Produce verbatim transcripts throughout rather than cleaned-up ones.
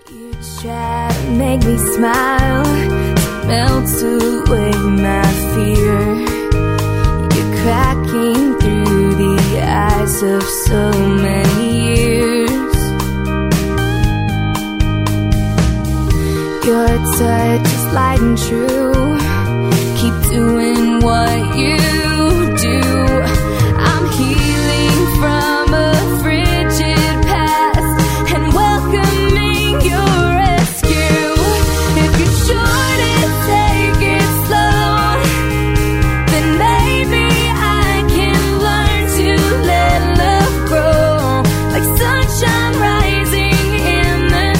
You try to make me smile, to melt away my fear. You're cracking through the eyes of so many years. Your touch is light and true. Keep doing what you do. I'm healing from a frigid past and welcoming your rescue. If you're sure to take it slow, then maybe I can learn to let love grow like sunshine rising in the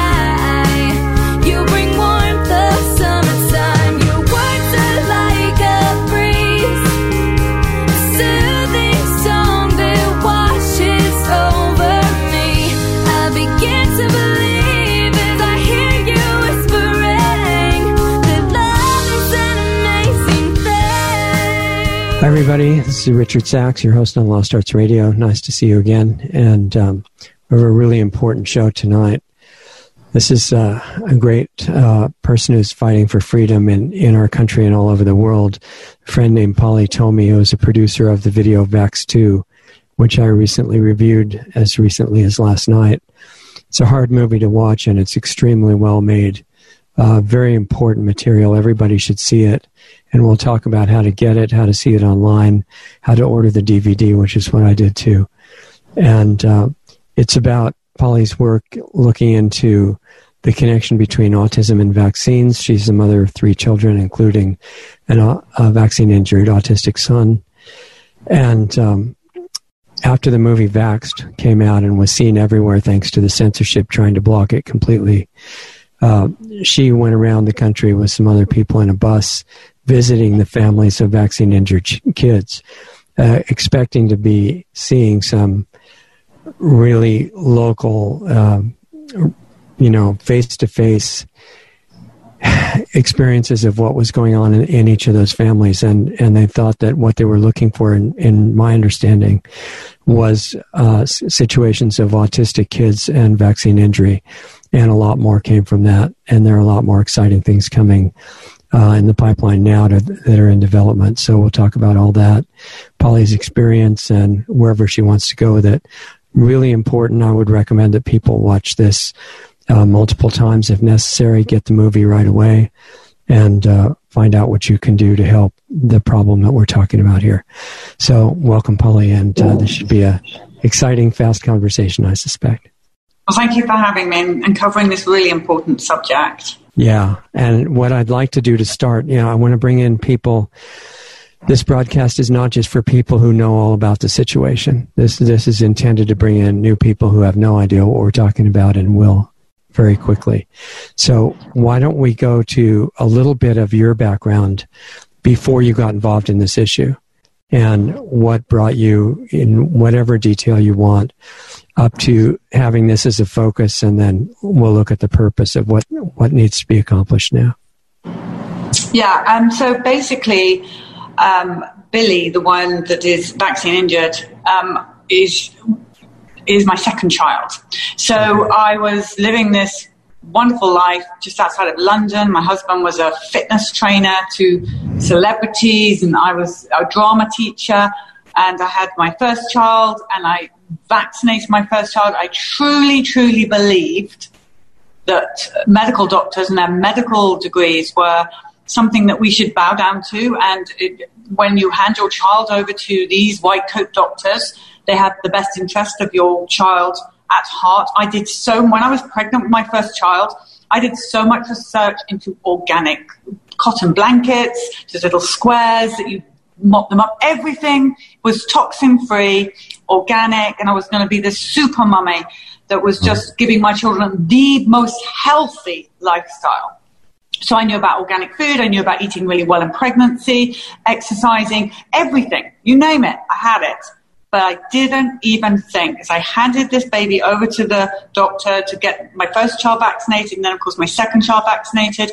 sky. You bring warmth of summertime. Your words are like a breeze, a soothing song that washes over me. I begin to believe as I hear you whispering that love is an amazing thing. Hi, everybody. This is Richard Sachs, your host on Lost Arts Radio. Nice to see you again. And um, we have a really important show tonight. This is uh, a great uh, person who's fighting for freedom in, in our country and all over the world. A friend named Polly Tommey, who is a producer of the video Vax two, which I recently reviewed as recently as last night. It's a hard movie to watch, and it's extremely well made. Uh, very important material. Everybody should see it. And we'll talk about how to get it, how to see it online, how to order the D V D, which is what I did too. And uh, it's about Polly's work looking into the connection between autism and vaccines. She's the mother of three children, including an, uh, a vaccine-injured autistic son. And um, after the movie Vaxxed came out and was seen everywhere thanks to the censorship trying to block it completely, uh, she went around the country with some other people in a bus visiting the families of vaccine-injured ch- kids, uh, expecting to be seeing some really local, um, you know, face-to-face experiences of what was going on in, in each of those families. And, and they thought that what they were looking for, in, in my understanding, was uh, situations of autistic kids and vaccine injury. And a lot more came from that. And there are a lot more exciting things coming uh, in the pipeline now to, that are in development. So we'll talk about all that, Polly's experience, and wherever she wants to go with it. Really important. I would recommend that people watch this uh, multiple times if necessary. Get the movie right away and uh, find out what you can do to help the problem that we're talking about here. So welcome, Polly, and uh, this should be a exciting, fast conversation, I suspect. Well, thank you for having me and covering this really important subject. Yeah, and what I'd like to do to start, you know, I want to bring in people. This broadcast is not just for people who know all about the situation. This this is intended to bring in new people who have no idea what we're talking about and will very quickly. So why don't we go to a little bit of your background before you got involved in this issue and what brought you, in whatever detail you want, up to having this as a focus, and then we'll look at the purpose of what, what needs to be accomplished now. Yeah, um, so basically... Um, Billy, the one that is vaccine injured, um, is is my second child. So I was living this wonderful life just outside of London. My husband was a fitness trainer to celebrities, and I was a drama teacher. And I had my first child, and I vaccinated my first child. I truly, truly believed that medical doctors and their medical degrees were something that we should bow down to. And it, when you hand your child over to these white coat doctors, they have the best interest of your child at heart. I did so, when I was pregnant with my first child, I did so much research into organic cotton blankets, just little squares that you mop them up. Everything was toxin-free, organic, and I was going to be this super mummy that was just giving my children the most healthy lifestyle. So I knew about organic food, I knew about eating really well in pregnancy, exercising, everything. You name it, I had it. But I didn't even think, as I handed this baby over to the doctor to get my first child vaccinated, and then, of course, my second child vaccinated,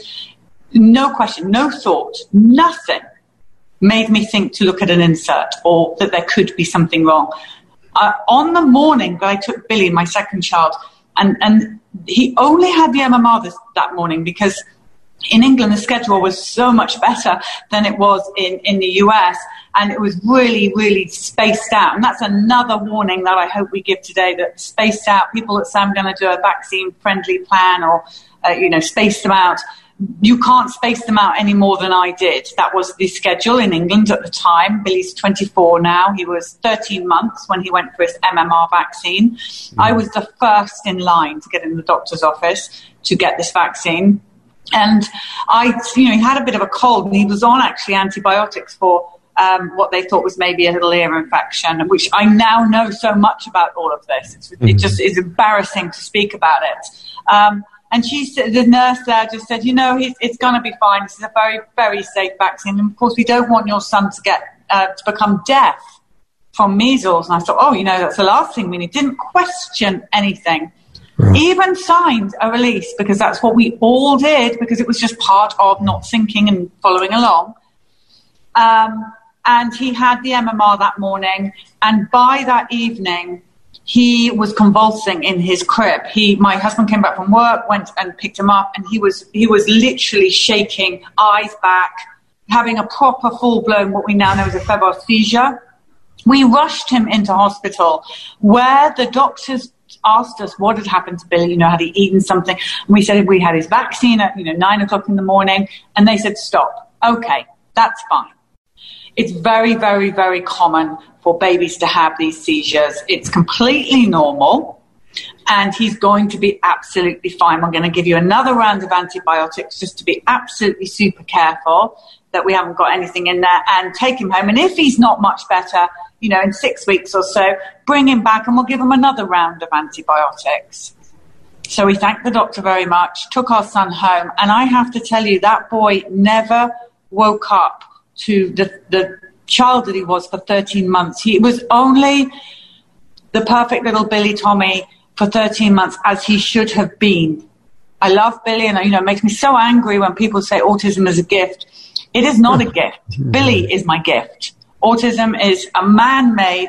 no question, no thought, nothing made me think to look at an insert or that there could be something wrong. Uh, on the morning that I took Billy, my second child, And, and he only had the M M R this, that morning because in England, the schedule was so much better than it was in, in the U S, and it was really, really spaced out. And that's another warning that I hope we give today, that spaced out, people that say I'm going to do a vaccine-friendly plan or, uh, you know, space them out. You can't space them out any more than I did. That was the schedule in England at the time. Billy's twenty-four now. He was thirteen months when he went for his M M R vaccine. Mm-hmm. I was the first in line to get in the doctor's office to get this vaccine. And I, you know, he had a bit of a cold, and he was on actually antibiotics for um, what they thought was maybe a little ear infection, which I now know so much about all of this. It's, mm-hmm. It just is embarrassing to speak about it. Um, and she said, the nurse there just said, you know, he's, it's going to be fine. This is a very, very safe vaccine. And of course, we don't want your son to get uh, to become deaf from measles. And I thought, oh, you know, that's the last thing we need. Didn't question anything. Right. Even signed a release, because that's what we all did, because it was just part of not thinking and following along. Um, and he had the M M R that morning, and by that evening, he was convulsing in his crib. He, my husband came back from work, went and picked him up, and he was he was literally shaking, eyes back, having a proper full-blown, what we now know as a febrile seizure. We rushed him into hospital, where the doctors asked us what had happened to Billy, you know, had he eaten something? And we said we had his vaccine at, you know, nine o'clock in the morning. And they said, stop. Okay, that's fine. It's very, very, very common for babies to have these seizures. It's completely normal. And he's going to be absolutely fine. We're going to give you another round of antibiotics just to be absolutely super careful that we haven't got anything in there, and take him home. And if he's not much better, you know, in six weeks or so, bring him back and we'll give him another round of antibiotics. So we thanked the doctor very much, took our son home. And I have to tell you, that boy never woke up to the, the child that he was for thirteen months. He was only the perfect little Billy Tommy for thirteen months, as he should have been. I love Billy, and, you know, it makes me so angry when people say autism is a gift. It is not a gift. Billy is my gift. Autism is a man-made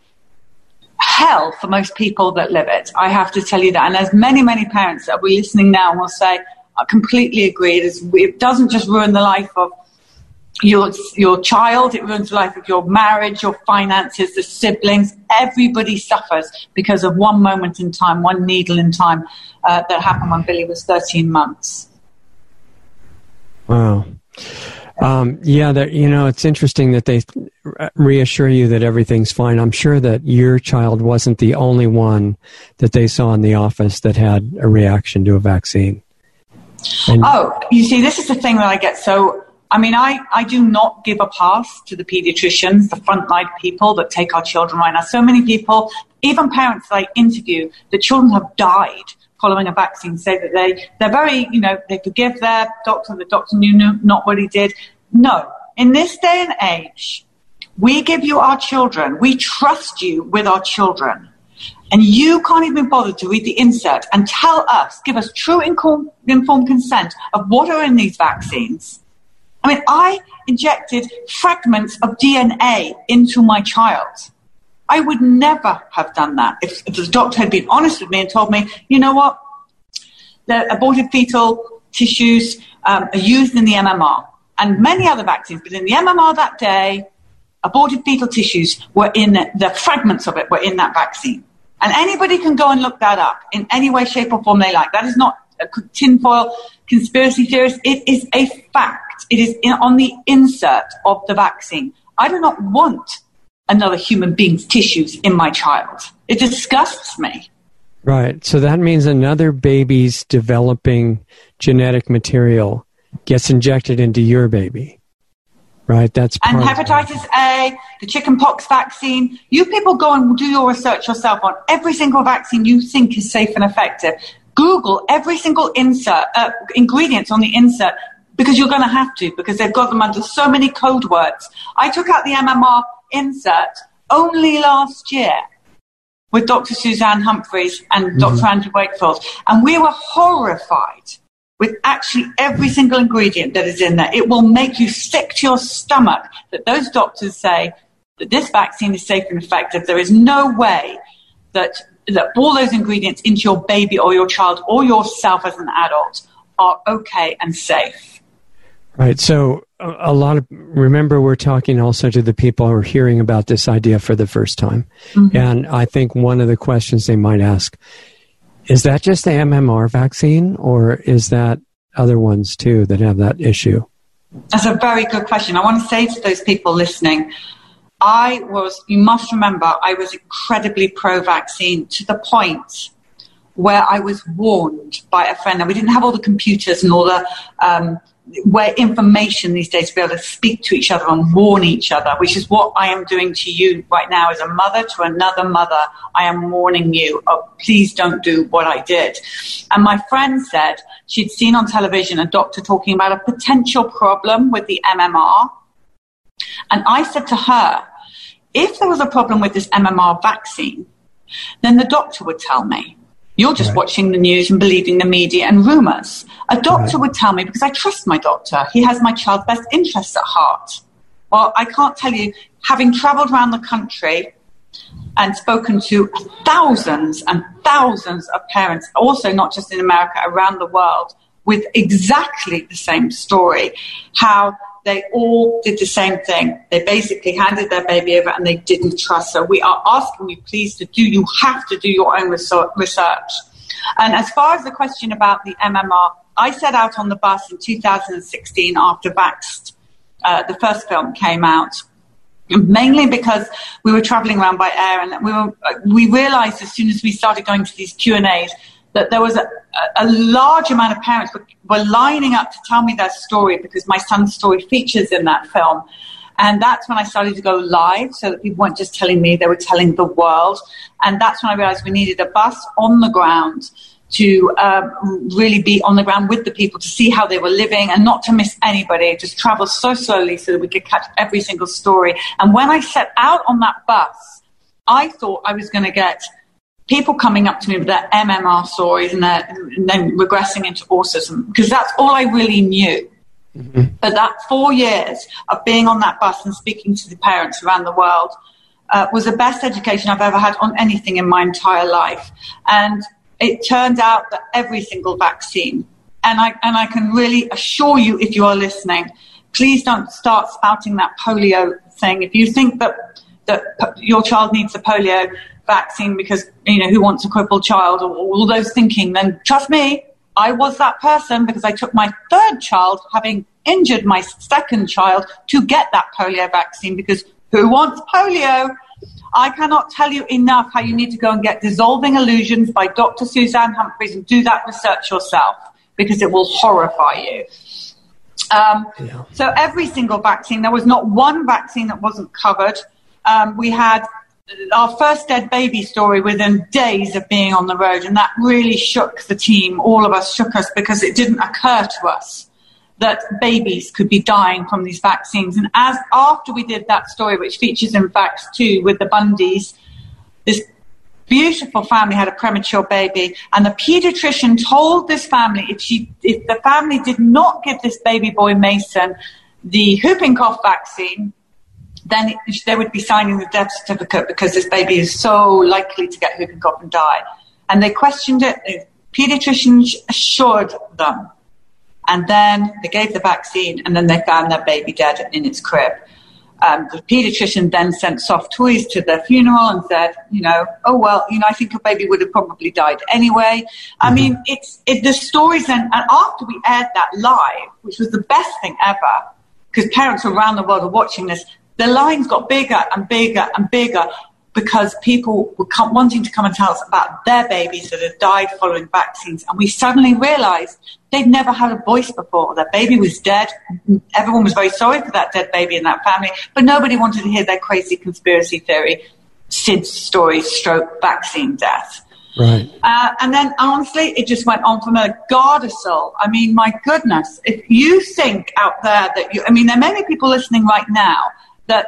hell for most people that live it. I have to tell you that. And there's many, many parents that will be listening now and will say, I completely agree. It, is, it doesn't just ruin the life of your your child. It ruins the life of your marriage, your finances, the siblings. Everybody suffers because of one moment in time, one needle in time uh, that happened when Billy was thirteen months. Wow. Um, yeah, that, you know, it's interesting that they reassure you that everything's fine. I'm sure that your child wasn't the only one that they saw in the office that had a reaction to a vaccine. And oh, you see, this is the thing that I get so... I mean, I, I do not give a pass to the pediatricians, the frontline people that take our children right now. So many people, even parents that I interview, the children have died following a vaccine, say that they, they're very, you know, they forgive their doctor, the doctor knew not what he did. No. In this day and age, we give you our children. We trust you with our children. And you can't even bother to read the insert and tell us, give us true informed consent of what are in these vaccines. I mean, I injected fragments of D N A into my child. I would never have done that if, if the doctor had been honest with me and told me, you know what, the aborted fetal tissues um, are used in the M M R and many other vaccines, but in the M M R that day, aborted fetal tissues were in, the fragments of it were in that vaccine. And anybody can go and look that up in any way, shape or form they like. That is not a tinfoil conspiracy theorist. It is a fact. It is in, on the insert of the vaccine. I do not want another human being's tissues in my child. It disgusts me. Right. So that means another baby's developing genetic material gets injected into your baby. Right. That's and hepatitis A, the chickenpox vaccine. You people go and do your research yourself on every single vaccine you think is safe and effective. Google every single insert, uh, ingredients on the insert, because you're going to have to, because they've got them under so many code words. I took out the M M R insert only last year with Doctor Suzanne Humphreys and mm-hmm. Doctor Andrew Wakefield, and we were horrified with actually every single ingredient that is in there. It will make you sick to your stomach that those doctors say that this vaccine is safe and effective. There is no way that that all those ingredients into your baby or your child or yourself as an adult are okay and safe. Right. So a, a lot of, remember, we're talking also to the people who are hearing about this idea for the first time. Mm-hmm. And I think one of the questions they might ask, is that just the M M R vaccine, or is that other ones too that have that issue? That's a very good question. I want to say to those people listening, I was, you must remember, I was incredibly pro-vaccine to the point where I was warned by a friend. And we didn't have all the computers and all the, um, where information these days to be able to speak to each other and warn each other, which is what I am doing to you right now as a mother to another mother. I am warning you, oh, please don't do what I did. And my friend said she'd seen on television a doctor talking about a potential problem with the M M R. And I said to her, if there was a problem with this M M R vaccine, then the doctor would tell me. You're just right. watching the news and believing the media and rumors. A doctor right. would tell me, because I trust my doctor. He has my child's best interests at heart. Well, I can't tell you, having traveled around the country and spoken to thousands and thousands of parents, also not just in America, around the world, with exactly the same story, how they all did the same thing. They basically handed their baby over and they didn't trust her. We are asking you, please, to do, you have to do your own research. And as far as the question about the M M R, I set out on the bus in two thousand sixteen after Vaxxed, uh, the first film came out, mainly because we were traveling around by air, and we were, we realized as soon as we started going to these Q and A's that there was a, a large amount of parents were, were lining up to tell me their story because my son's story features in that film. And that's when I started to go live so that people weren't just telling me, they were telling the world. And that's when I realized we needed a bus on the ground to um, really be on the ground with the people to see how they were living and not to miss anybody, just travel so slowly so that we could catch every single story. And when I set out on that bus, I thought I was going to get people coming up to me with their M M R stories and, their, and then regressing into autism, because that's all I really knew. Mm-hmm. But that four years of being on that bus and speaking to the parents around the world uh, was the best education I've ever had on anything in my entire life. And it turned out that every single vaccine, and I, and I can really assure you, if you are listening, please don't start spouting that polio thing. If you think that, that your child needs a polio vaccine because, you know, who wants a crippled child, or all those thinking, then trust me, I was that person, because I took my third child, having injured my second child, to get that polio vaccine, because who wants polio? I cannot tell you enough how you need to go and get Dissolving Illusions by Doctor Suzanne Humphries and do that research yourself, because it will horrify you. Um, yeah. So every single vaccine, there was not one vaccine that wasn't covered. Um, we had our first dead baby story within days of being on the road, and that really shook the team. All of us shook us, because it didn't occur to us that babies could be dying from these vaccines. And as after we did that story, which features in Vaxxed two with the Bundys, this beautiful family had a premature baby, and the pediatrician told this family if she if the family did not give this baby boy Mason the whooping cough vaccine, then it, they would be signing the death certificate, because this baby is so likely to get whooping cough and die. And they questioned it. The pediatrician assured them. And then they gave the vaccine, and then they found their baby dead in its crib. Um, the pediatrician then sent soft toys to their funeral and said, you know, oh, well, you know, I think your baby would have probably died anyway. I mm-hmm. mean, it's it, the stories. And, and after we aired that live, which was the best thing ever, because parents around the world are watching this, the lines got bigger and bigger and bigger, because people were come, wanting to come and tell us about their babies that had died following vaccines. And we suddenly realized they'd never had a voice before. Their baby was dead. Everyone was very sorry for that dead baby and that family, but nobody wanted to hear their crazy conspiracy theory, S I D S stories, stroke, vaccine death. Right. Uh, and then, honestly, it just went on from a Gardasil. I mean, my goodness, if you think out there that you, I mean, there are many people listening right now that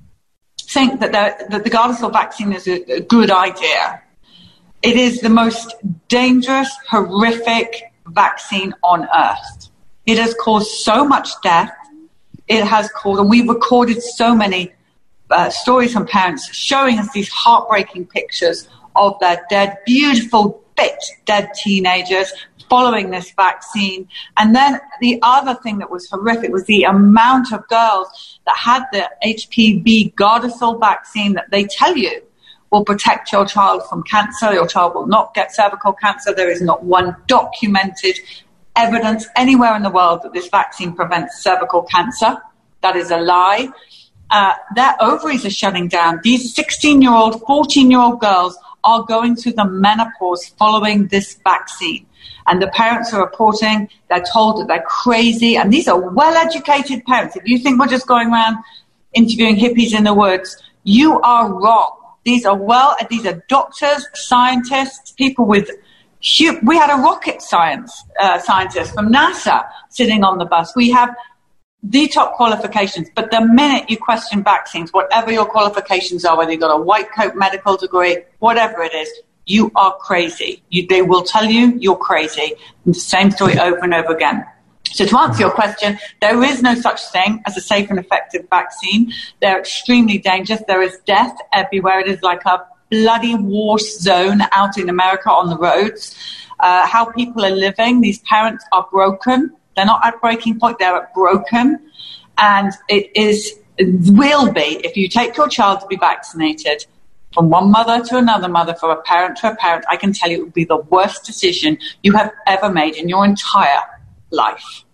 think that, that the Gardasil vaccine is a, a good idea. It is the most dangerous, horrific vaccine on earth. It has caused so much death. It has caused, and we've recorded so many uh, stories from parents showing us these heartbreaking pictures of their dead, beautiful, fit, dead teenagers following this vaccine. And then the other thing that was horrific was the amount of girls that had the H P V Gardasil vaccine that they tell you will protect your child from cancer. Your child will not get cervical cancer. There is not one documented evidence anywhere in the world that this vaccine prevents cervical cancer. That is a lie. Uh, their ovaries are shutting down. These sixteen-year-old, fourteen-year-old girls are going through the menopause following this vaccine. And the parents are reporting, they're told that they're crazy. And these are well-educated parents. If you think we're just going around interviewing hippies in the woods, you are wrong. These are well, these are doctors, scientists, people with, we had a rocket science uh, scientist from NASA sitting on the bus. We have the top qualifications, but the minute you question vaccines, whatever your qualifications are, whether you've got a white coat medical degree, whatever it is, you are crazy. You, they will tell you you're crazy. And the same story over and over again. So to answer your question, there is no such thing as a safe and effective vaccine. They're extremely dangerous. There is death everywhere. It is like a bloody war zone out in America on the roads. Uh, how people are living, these parents are broken. They're not at breaking point, they're at broken. And it is, it will be, if you take your child to be vaccinated, from one mother to another mother, from a parent to a parent, I can tell you it would be the worst decision you have ever made in your entire life.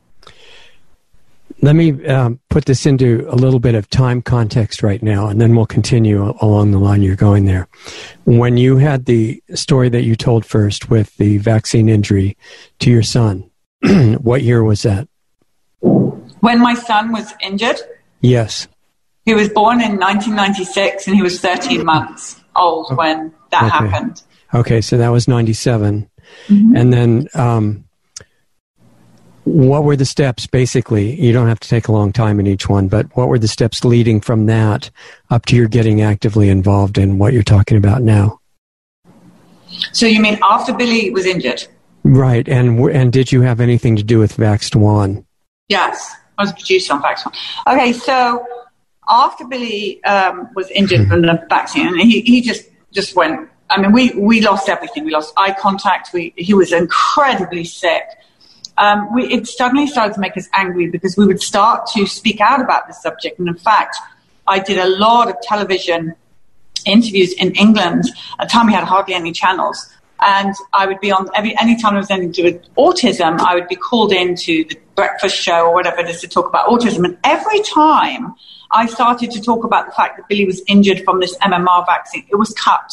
Let me um, put this into a little bit of time context right now, and then we'll continue along the line you're going there. When you had the story that you told first with the vaccine injury to your son, what year was that? When my son was injured? Yes. He was born in nineteen ninety-six, and he was thirteen months old when that okay. happened. Okay, so that was ninety-seven. Mm-hmm. And then um, what were the steps, basically? You don't have to take a long time in each one, but what were the steps leading from that up to your getting actively involved in what you're talking about now? So you mean after Billy was injured? Right, and and did you have anything to do with Vaxxed One? Yes, I was a producer on Vaxxed One. Okay, so after Billy um, was injured from the vaccine, and he, he just, just went, I mean, we, we lost everything. We lost eye contact. We, he was incredibly sick. Um, we, it suddenly started to make us angry because we would start to speak out about this subject. And in fact, I did a lot of television interviews in England. At the time, we had hardly any channels. And I would be on, every any time there was anything to do with autism, I would be called into the breakfast show or whatever it is to talk about autism. And every time I started to talk about the fact that Billy was injured from this M M R vaccine, it was cut.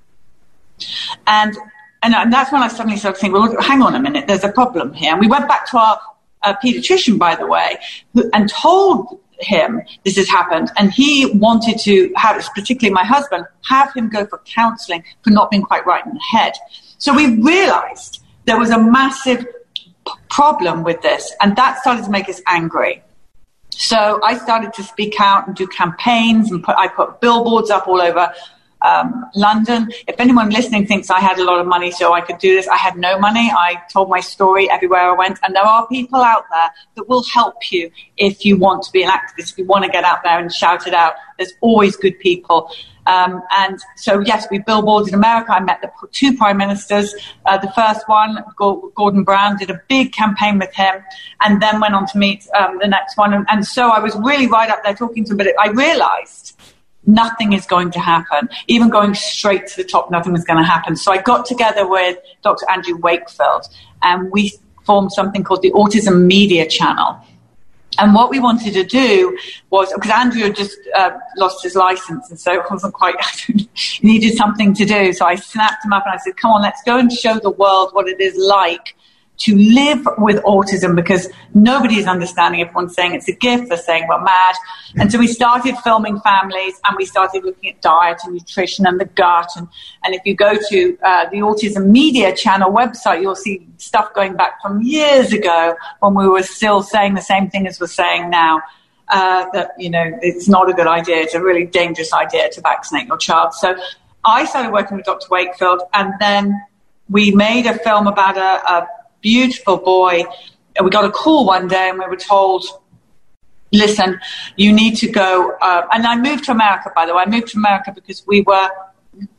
And and, and that's when I suddenly started thinking, well, hang on a minute, there's a problem here. And we went back to our uh, pediatrician, by the way, who, and told him this has happened, and he wanted to have, particularly my husband, have him go for counseling for not being quite right in the head. So we realized there was a massive p- problem with this, and that started to make us angry. So I started to speak out and do campaigns, and put, I put billboards up all over Um, London. If anyone listening thinks I had a lot of money so I could do this, I had no money. I told my story everywhere I went, and there are people out there that will help you if you want to be an activist, if you want to get out there and shout it out. There's always good people. Um, and so, yes, we billboards in America. I met the two prime ministers. Uh, the first one, Gordon Brown, did a big campaign with him, and then went on to meet um, the next one. And, and so I was really right up there talking to him, but I realized nothing is going to happen. Even going straight to the top, nothing was going to happen. So I got together with Doctor Andrew Wakefield, and we formed something called the Autism Media Channel. And what we wanted to do was, because Andrew had just uh, lost his license, and so it wasn't quite, he needed something to do. So I snapped him up and I said, come on, let's go and show the world what it is like to live with autism, because nobody is understanding. Everyone's saying it's a gift. They're saying we're mad. And so we started filming families, and we started looking at diet and nutrition and the gut. And, and if you go to uh, the Autism Media Channel website, you'll see stuff going back from years ago when we were still saying the same thing as we're saying now, uh, that, you know, it's not a good idea. It's a really dangerous idea to vaccinate your child. So I started working with Doctor Wakefield, and then we made a film about a, a beautiful boy. We got a call one day and we were told, listen, you need to go. Uh, and I moved to America, by the way. I moved to America because we were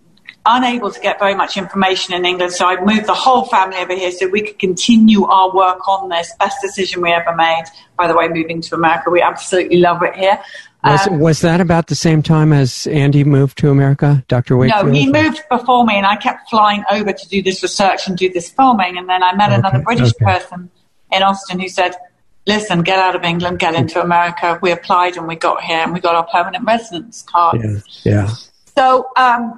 unable to get very much information in England, so I moved the whole family over here so we could continue our work on this. Best decision we ever made, by the way, moving to America. We absolutely love it here. Was, um, was that about the same time as Andy moved to America, Doctor Wakefield? No, he moved before me, and I kept flying over to do this research and do this filming, and then I met okay, another British okay. person in Austin who said, listen, get out of England, get into America. We applied and we got here and we got our permanent residence card. Yeah, yeah. So, um,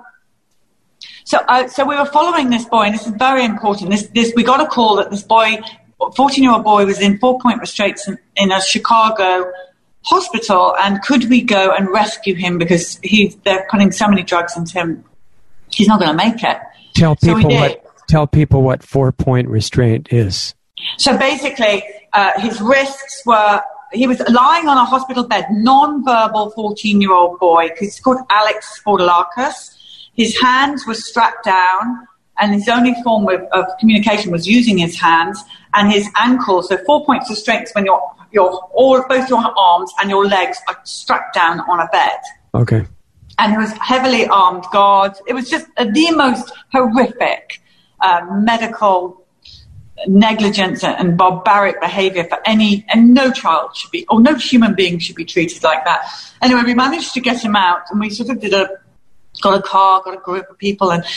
so, uh, so we were following this boy, and this is very important. This, this, we got a call that this boy, fourteen-year-old boy, was in four-point restraints in, in a Chicago hospital, and could we go and rescue him because he, they're putting so many drugs into him, he's not going to make it. Tell people so what. Tell people what four-point restraint is. So basically, uh, his wrists were, he was lying on a hospital bed, non-verbal fourteen-year-old boy, he's called Alex Spourdalakis. His hands were strapped down, and his only form of, of communication was using his hands, and his ankles, so four points of strength when your, your, all, both your arms and your legs are strapped down on a bed. Okay. And he was heavily armed guards. It was just uh, the most horrific uh, medical negligence and barbaric behavior for any, and no child should be, or no human being should be treated like that. Anyway, we managed to get him out, and we sort of did a, got a car, got a group of people, and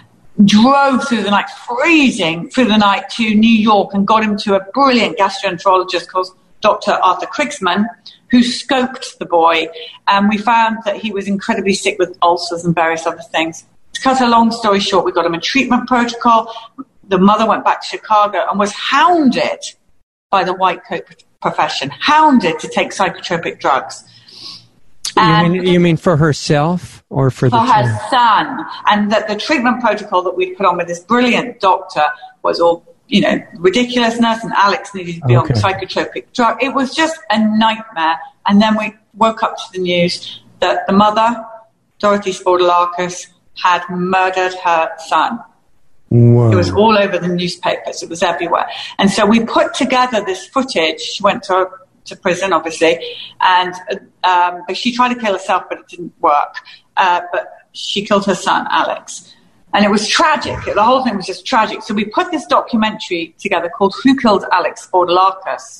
drove through the night, freezing through the night to New York, and got him to a brilliant gastroenterologist called Doctor Arthur Krigsman, who scoped the boy, and we found that he was incredibly sick with ulcers and various other things. To cut a long story short, we got him a treatment protocol. The mother went back to Chicago and was hounded by the white coat profession, hounded to take psychotropic drugs. You mean, you mean for herself or for, for the her child? son? And that the treatment protocol that we put on with this brilliant doctor was all, you know, ridiculousness, and Alex needed to be okay. on psychotropic drug. It was just a nightmare. And then we woke up to the news that the mother, Dorothy Spourdalakis, had murdered her son. Whoa. It was all over the newspapers. It was everywhere. And so we put together this footage. She went to, to prison, obviously, and um, but she tried to kill herself, but it didn't work. Uh, but she killed her son, Alex. And it was tragic. The whole thing was just tragic. So we put this documentary together called Who Killed Alex Spourdalakis?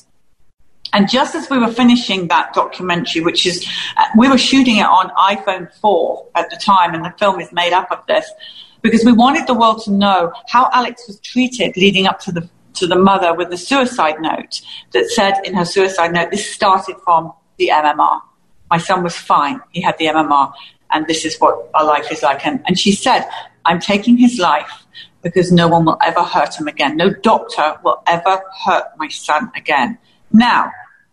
And just as we were finishing that documentary, which is, uh, we were shooting it on iPhone four at the time, and the film is made up of this, because we wanted the world to know how Alex was treated leading up to the to the mother with the suicide note that said in her suicide note, this started from the M M R. My son was fine. He had the M M R, and this is what our life is like. And, and she said, I'm taking his life because no one will ever hurt him again. No doctor will ever hurt my son again. Now,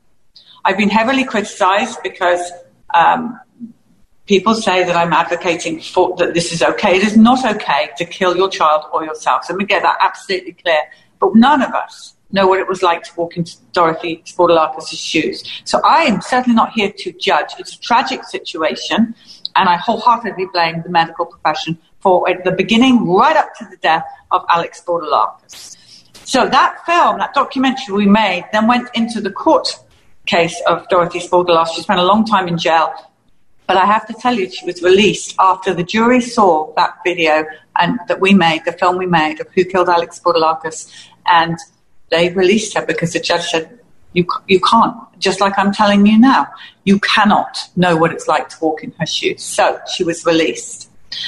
I've been heavily criticized because um, people say that I'm advocating for that this is okay. It is not okay to kill your child or yourself. So let me get that absolutely clear. But none of us know what it was like to walk into Dorothy Spourdalakis' shoes. So I am certainly not here to judge. It's a tragic situation, and I wholeheartedly blame the medical profession for at the beginning right up to the death of Alex Spourdalakis. So that film, that documentary we made, then went into the court case of Dorothy Spourdalakis. She spent a long time in jail. But I have to tell you, she was released after the jury saw that video and that we made, the film we made of Who Killed Alex Spourdalakis, and they released her because the judge said, you, you can't, just like I'm telling you now, you cannot know what it's like to walk in her shoes. So she was released.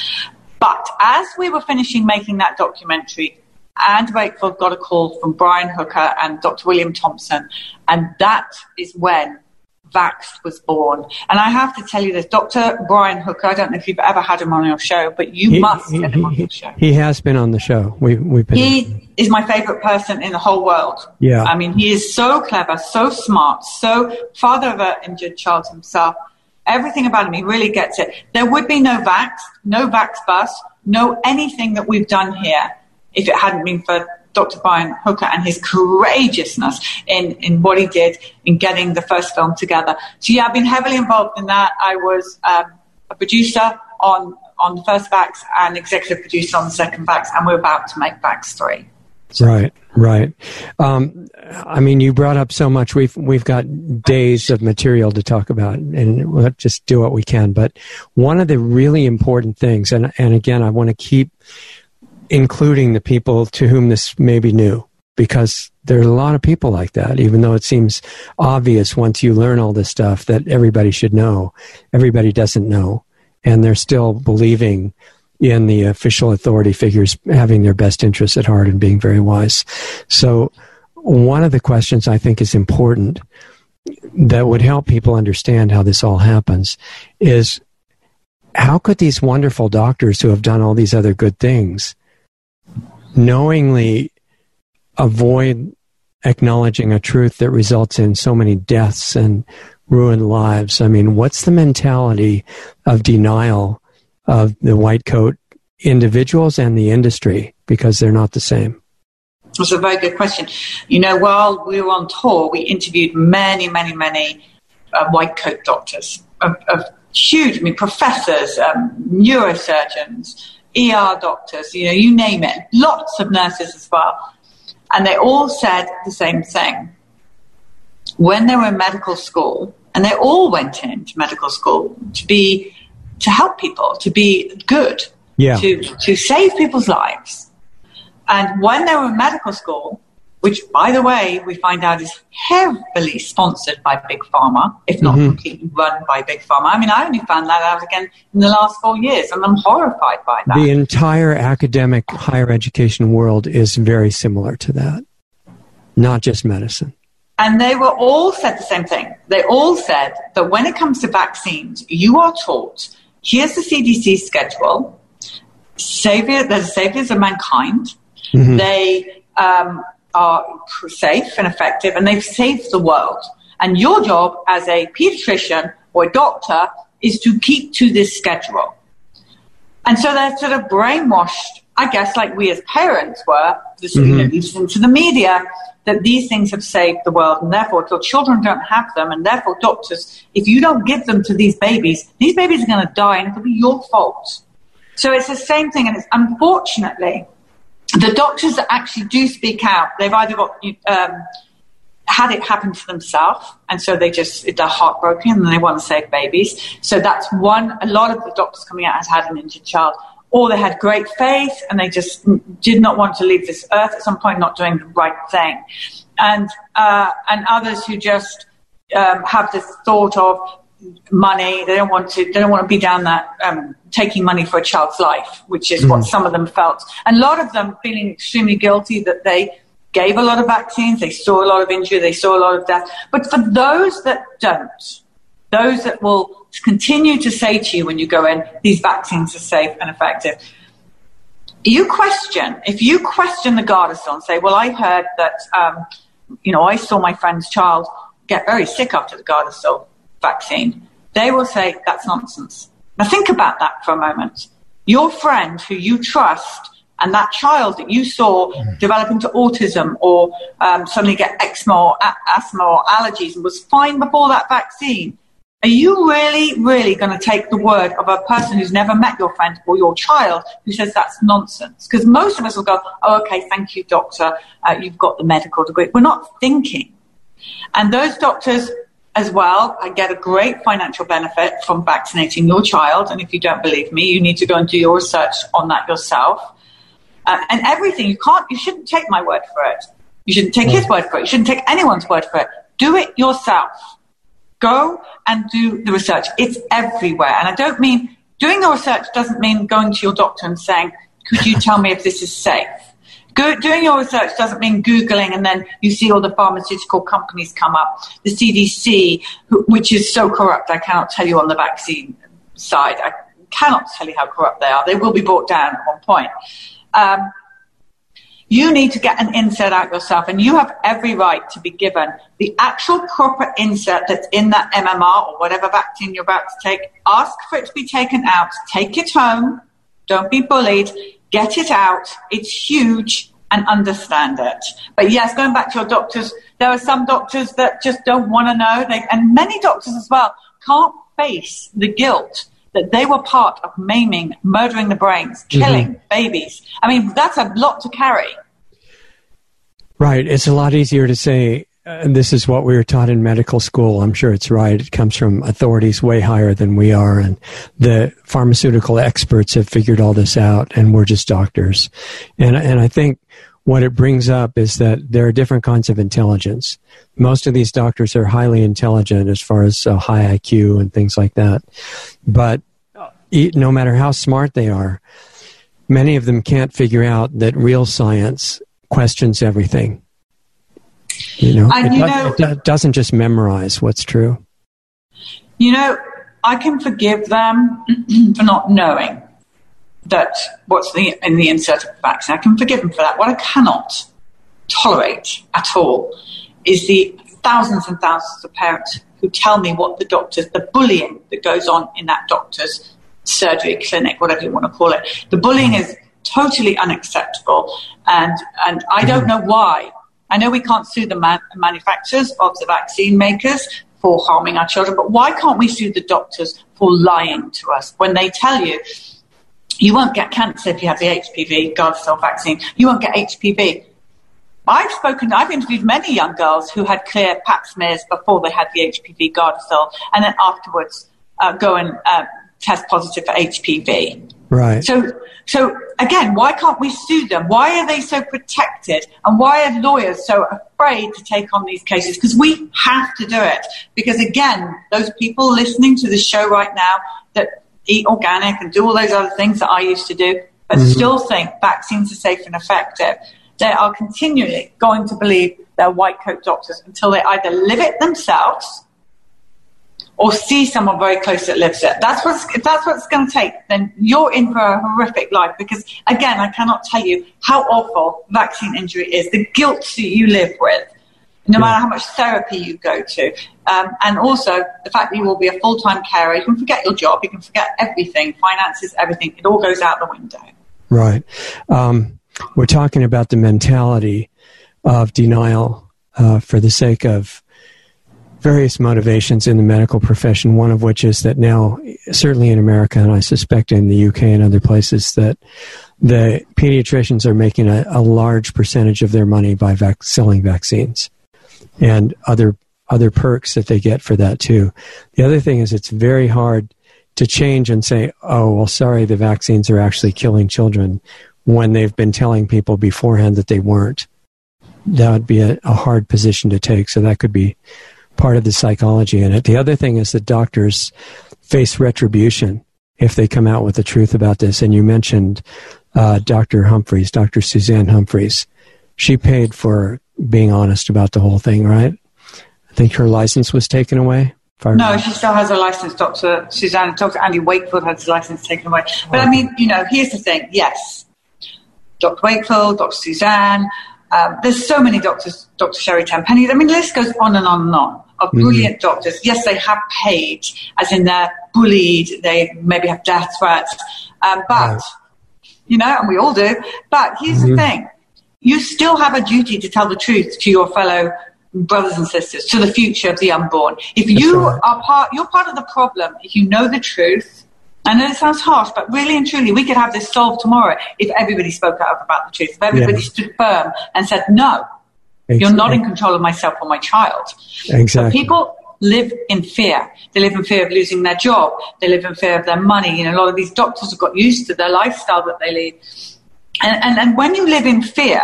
But as we were finishing making that documentary, Anne Wakefield got a call from Brian Hooker and Doctor William Thompson, and that is when Vaxxed was born. And I have to tell you this, Doctor Brian Hooker, I don't know if you've ever had him on your show, but you he, must he, get him on he, your show. He has been on the show. We, we've been. He is my favorite person in the whole world. Yeah. I mean, he is so clever, so smart, so father of an injured child himself. Everything about him, he really gets it. There would be no Vax, no Vax bus, no anything that we've done here if it hadn't been for Doctor Brian Hooker and his courageousness in, in what he did in getting the first film together. So yeah, I've been heavily involved in that. I was um, a producer on, on the first Vax and executive producer on the second Vax, and we're about to make Vax three. So. Right, right. Um, I mean, you brought up so much. We've we've got days of material to talk about, and we'll just do what we can. But one of the really important things, and and again, I want to keep including the people to whom this may be new, because there are a lot of people like that, even though it seems obvious once you learn all this stuff that everybody should know. Everybody doesn't know, and they're still believing in the official authority figures having their best interests at heart and being very wise. So one of the questions I think is important that would help people understand how this all happens is, how could these wonderful doctors who have done all these other good things knowingly avoid acknowledging a truth that results in so many deaths and ruined lives? I mean, what's the mentality of denial of the white coat individuals and the industry, because they're not the same? That's a very good question. You know, while we were on tour, we interviewed many, many, many uh, white coat doctors, of, of huge, I mean, professors, um, neurosurgeons, E R doctors, you know, you name it, lots of nurses as well. And they all said the same thing. When they were in medical school, and they all went into medical school to be, to help people, to be good, yeah. to, to save people's lives. And when they were in medical school, which, by the way, we find out is heavily sponsored by Big Pharma, if not mm-hmm. completely run by Big Pharma. I mean, I only found that out again in the last four years, and I'm horrified by that. The entire academic higher education world is very similar to that, not just medicine. And they were all said the same thing. They all said that when it comes to vaccines, you are taught, here's the C D C schedule, savior, they're the saviors of mankind. Mm-hmm. They um, are safe and effective, and they've saved the world. And your job as a pediatrician or a doctor is to keep to this schedule. And so they're sort of brainwashed, I guess, like we as parents were, just, mm-hmm. you know, listening to the media, that these things have saved the world, and therefore, if your children don't have them, and therefore doctors, if you don't give them to these babies, these babies are going to die, and it'll be your fault. So it's the same thing, and it's unfortunately, the doctors that actually do speak out, they've either got um, had it happen to themselves, and so they just, they're heartbroken and they want to save babies. So that's one, a lot of the doctors coming out has had an injured child, or they had great faith and they just did not want to leave this earth at some point, not doing the right thing. And, uh, and others who just um, have this thought of money. They don't want to, they don't want to be down that, um, taking money for a child's life, which is mm. what some of them felt. And a lot of them feeling extremely guilty that they gave a lot of vaccines, they saw a lot of injury, they saw a lot of death. But for those that don't, those that will continue to say to you when you go in, these vaccines are safe and effective, you question, if you question the Gardasil and say, well, I heard that, um, you know, I saw my friend's child get very sick after the Gardasil vaccine, they will say that's nonsense. Now think about that for a moment. Your friend who you trust and that child that you saw develop into autism or um, suddenly get eczema or a- asthma or allergies and was fine before that vaccine, are you really, really going to take the word of a person who's never met your friend or your child who says that's nonsense? Because most of us will go, oh, okay, thank you, doctor, uh, you've got the medical degree. We're not thinking. And those doctors as well, I get a great financial benefit from vaccinating your child. And if you don't believe me, you need to go and do your research on that yourself. Uh, and everything, you can't, you shouldn't take my word for it. You shouldn't take his word for it. You shouldn't take anyone's word for it. Do it yourself. Go and do the research. It's everywhere. And I don't mean, doing the research doesn't mean going to your doctor and saying, could you tell me if this is safe? Go, doing your research doesn't mean Googling and then you see all the pharmaceutical companies come up. The C D C, which is so corrupt, I cannot tell you on the vaccine side. I cannot tell you how corrupt they are. They will be brought down at one point. Um, you need to get an insert out yourself, and you have every right to be given the actual proper insert that's in that M M R or whatever vaccine you're about to take. Ask for it to be taken out. Take it home. Don't be bullied. Get it out. It's huge, and understand it. But yes, going back to your doctors, there are some doctors that just don't want to know. They, and many doctors as well can't face the guilt that they were part of maiming, murdering the brains, killing mm-hmm. babies. I mean, that's a lot to carry. Right. It's a lot easier to say, uh, this is what we were taught in medical school. I'm sure it's right. It comes from authorities way higher than we are. And the pharmaceutical experts have figured all this out, and we're just doctors. And, and I think what it brings up is that there are different kinds of intelligence. Most of these doctors are highly intelligent as far as uh, high I Q and things like that. But no matter how smart they are, many of them can't figure out that real science questions everything. You know, and it, you do, know, it doesn't just memorize what's true. You know, I can forgive them for not knowing that what's the, in the insert of the vaccine. I can forgive them for that. What I cannot tolerate at all is the thousands and thousands of parents who tell me what the doctors, the bullying that goes on in that doctor's surgery clinic, whatever you want to call it. The bullying is totally unacceptable, and and I don't know why. I know we can't sue the man- manufacturers of the vaccine makers for harming our children, but why can't we sue the doctors for lying to us when they tell you you won't get cancer if you have the H P V Gardasil vaccine, you won't get H P V. I've spoken, I've interviewed many young girls who had clear pap smears before they had the H P V Gardasil, and then afterwards uh, go and uh, test positive for H P V. Right. So, so again, why can't we sue them? Why are they so protected? And why are lawyers so afraid to take on these cases? Because we have to do it. Because again, those people listening to this show right now that eat organic and do all those other things that I used to do, but mm-hmm. still think vaccines are safe and effective, they are continually going to believe they're white coat doctors until they either live it themselves or see someone very close that lives it. That's what's, if that's what it's going to take, then you're in for a horrific life. Because, again, I cannot tell you how awful vaccine injury is, the guilt that you live with, no matter how much therapy you go to. Um, and also the fact that you will be a full-time carer. You can forget your job. You can forget everything, finances, everything. It all goes out the window. Right. Um, we're talking about the mentality of denial uh, for the sake of various motivations in the medical profession, one of which is that now, certainly in America, and I suspect in the U K and other places, that the pediatricians are making a, a large percentage of their money by vac- selling vaccines and other other perks that they get for that too. The other thing is it's very hard to change and say, oh, well, sorry, the vaccines are actually killing children, when they've been telling people beforehand that they weren't. That would be a, a hard position to take, so that could be part of the psychology in it. The other thing is that doctors face retribution if they come out with the truth about this. And you mentioned uh, Doctor Humphreys, Doctor Suzanne Humphreys. She paid for being honest about the whole thing, right? I think her license was taken away. No, remember. She still has a license, Doctor Suzanne. Doctor Andy Wakefield had his license taken away. But I mean, you know, here's the thing. Yes, Doctor Wakefield, Doctor Suzanne, um, there's so many doctors, Doctor Sherry Tenpenny. I mean, the list goes on and on and on of brilliant mm-hmm. doctors. Yes, they have paid, as in they're bullied, they maybe have death threats, um, but, right. you know, and we all do. But here's mm-hmm. the thing. You still have a duty to tell the truth to your fellow brothers and sisters, to the future of the unborn. If That's you right. are part, you're part of the problem. If you know the truth, I know it sounds harsh, but really and truly, we could have this solved tomorrow if everybody spoke out about the truth, if everybody yeah. stood firm and said, no, exactly. you're not in control of myself or my child. Exactly. But people live in fear. They live in fear of losing their job. They live in fear of their money. You know, a lot of these doctors have got used to their lifestyle that they lead. And, and, and when you live in fear,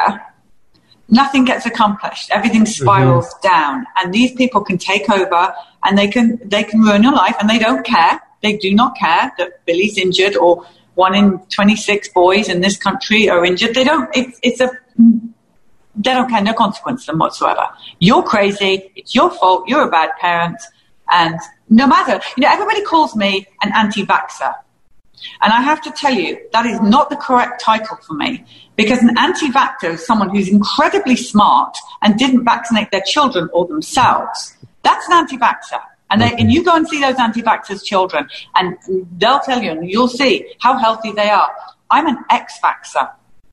nothing gets accomplished. Everything spirals mm-hmm. down. And these people can take over and they can they can ruin your life, and they don't care. They do not care that Billy's injured or one in twenty-six boys in this country are injured. They don't, it's, it's a, they don't care, no consequence to them whatsoever. You're crazy. It's your fault. You're a bad parent. And no matter, you know, everybody calls me an anti-vaxxer. And I have to tell you, that is not the correct title for me, because an anti-vaxxer is someone who's incredibly smart and didn't vaccinate their children or themselves. That's an anti-vaxxer. And, they, and you go and see those anti-vaxxers' children, and they'll tell you, and you'll see how healthy they are. I'm an ex-vaxxer.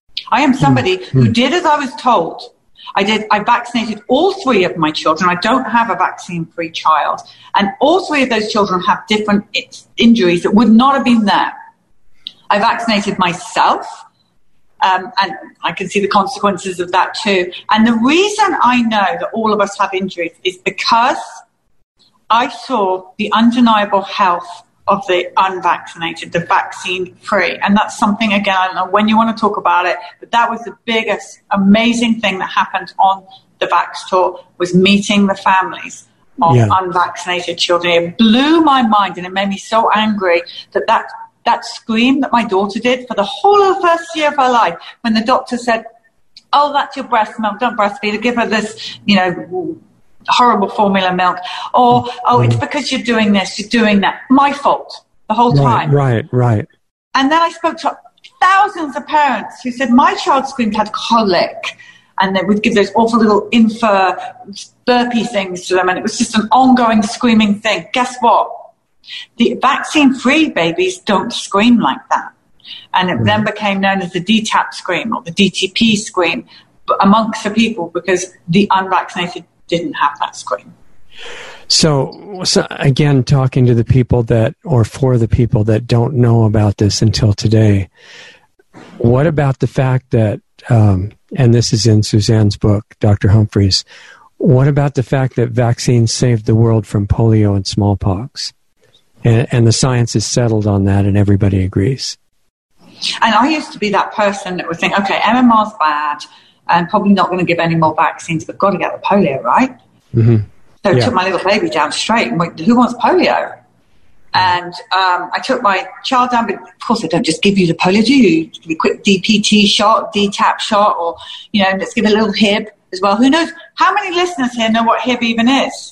I am somebody mm-hmm. who did as I was told. I did. I vaccinated all three of my children. I don't have a vaccine-free child. And all three of those children have different injuries that would not have been there. I vaccinated myself Um, and I can see the consequences of that too. And the reason I know that all of us have injuries is because I saw the undeniable health of the unvaccinated, the vaccine-free. And that's something, again, I don't know when you want to talk about it, but that was the biggest, amazing thing that happened on the Vax Tour, was meeting the families of yeah. unvaccinated children. It blew my mind, and it made me so angry that that That scream that my daughter did for the whole of the first year of her life, when the doctor said, oh, that's your breast milk, don't breastfeed her, give her this, you know, horrible formula milk. Or, oh, it's because you're doing this, you're doing that. My fault the whole time. Right, right, right. And then I spoke to thousands of parents who said, my child screamed, had colic. And they would give those awful little infer burpee things to them. And it was just an ongoing screaming thing. Guess what? The vaccine-free babies don't scream like that. And it right. then became known as the D TAP scream or the D T P scream amongst the people, because the unvaccinated didn't have that scream. So, so again, talking to the people that, or for the people that don't know about this until today, what about the fact that, um, and this is in Suzanne's book, Doctor Humphreys, what about the fact that vaccines saved the world from polio and smallpox? And, and the science is settled on that, and everybody agrees. And I used to be that person that would think, okay, M M R's bad, and probably not going to give any more vaccines, but got to get the polio, right? Mm-hmm. So I yeah. took my little baby down straight and went, who wants polio? And um, I took my child down, but of course they don't just give you the polio, do you? Give you a quick D P T shot, D TAP shot, or, you know, let's give a little H I B as well. Who knows? How many listeners here know what H I B even is?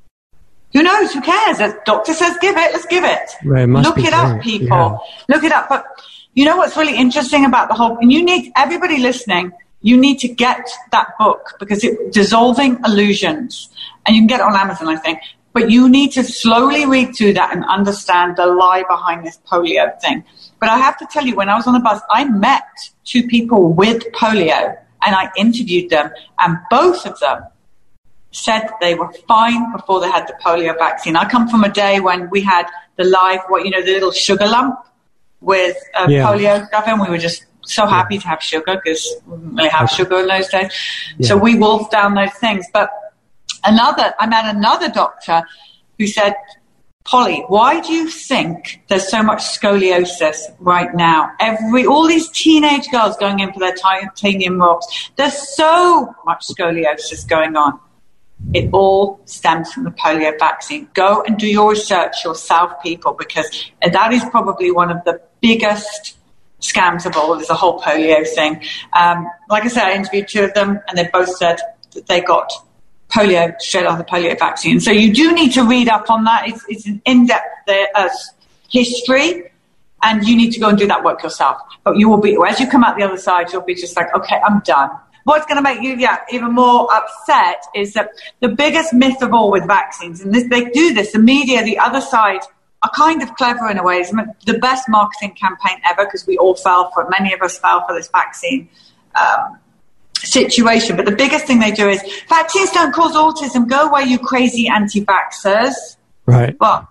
Who knows? Who cares? The doctor says give it, let's give it. Right, it Look it up, right. people. Yeah. Look it up. But you know what's really interesting about the whole, and you need, everybody listening, you need to get that book, because it's Dissolving Illusions. And you can get it on Amazon, I think. But you need to slowly read through that and understand the lie behind this polio thing. But I have to tell you, when I was on the bus, I met two people with polio, and I interviewed them, and both of them said they were fine before they had the polio vaccine. I come from a day when we had the live, what you know, the little sugar lump with uh, yeah. polio stuff, and we were just so happy yeah. to have sugar, because we didn't really have sugar in those days. Yeah. So we wolfed down those things. But another, I met another doctor who said, Polly, why do you think there's so much scoliosis right now? Every all these teenage girls going in for their titanium rocks, there's so much scoliosis going on. It all stems from the polio vaccine. Go and do your research yourself, people, because that is probably one of the biggest scams of all. There's a whole polio thing. Um, like I said, I interviewed two of them, and they both said that they got polio straight after the polio vaccine. So you do need to read up on that. It's, it's an in-depth uh, history, and you need to go and do that work yourself. But you will be, as you come out the other side, you'll be just like, okay, I'm done. What's going to make you yeah, even more upset is that the biggest myth of all with vaccines, and this, they do this, the media, the other side, are kind of clever in a way. It's the best marketing campaign ever, because we all fell for it. Many of us fell for this vaccine um, situation. But the biggest thing they do is, vaccines don't cause autism. Go away, you crazy anti-vaxxers. Right. Well,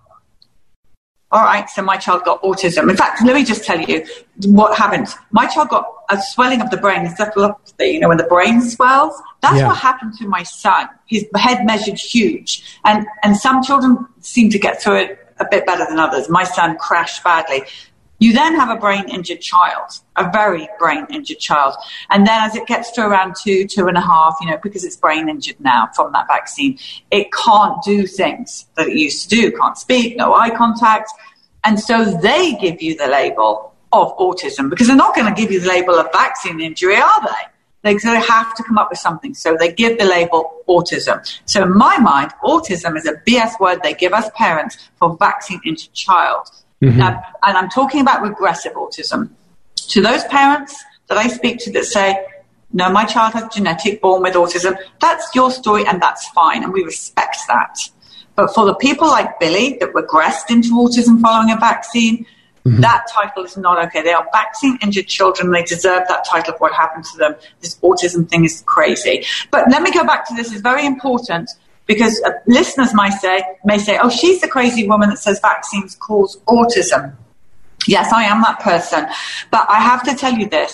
all right, so my child got autism. In fact, let me just tell you what happened. My child got a swelling of the brain, encephalopathy, you know, when the brain swells. That's yeah. what happened to my son. His head measured huge. And, and some children seem to get through it a bit better than others. My son crashed badly. You then have a brain-injured child, a very brain-injured child. And then as it gets to around two, two and a half, you know, because it's brain-injured now from that vaccine, it can't do things that it used to do. Can't speak, no eye contact. And so they give you the label of autism, because they're not going to give you the label of vaccine injury, are they? They, they have to come up with something. So they give the label autism. So in my mind, autism is a B S word they give us parents for vaccine-injured child. Mm-hmm. Now, and I'm talking about regressive autism. To those parents that I speak to that say, no, my child has genetic, born with autism, that's your story and that's fine, and we respect that. But for the people like Billy that regressed into autism following a vaccine, mm-hmm. that title is not okay. They are vaccine-injured children. They deserve that title of what happened to them. This autism thing is crazy. But let me go back to this. It's very important, because uh, listeners might say, may say, oh, she's the crazy woman that says vaccines cause autism. Yes, I am that person. But I have to tell you this.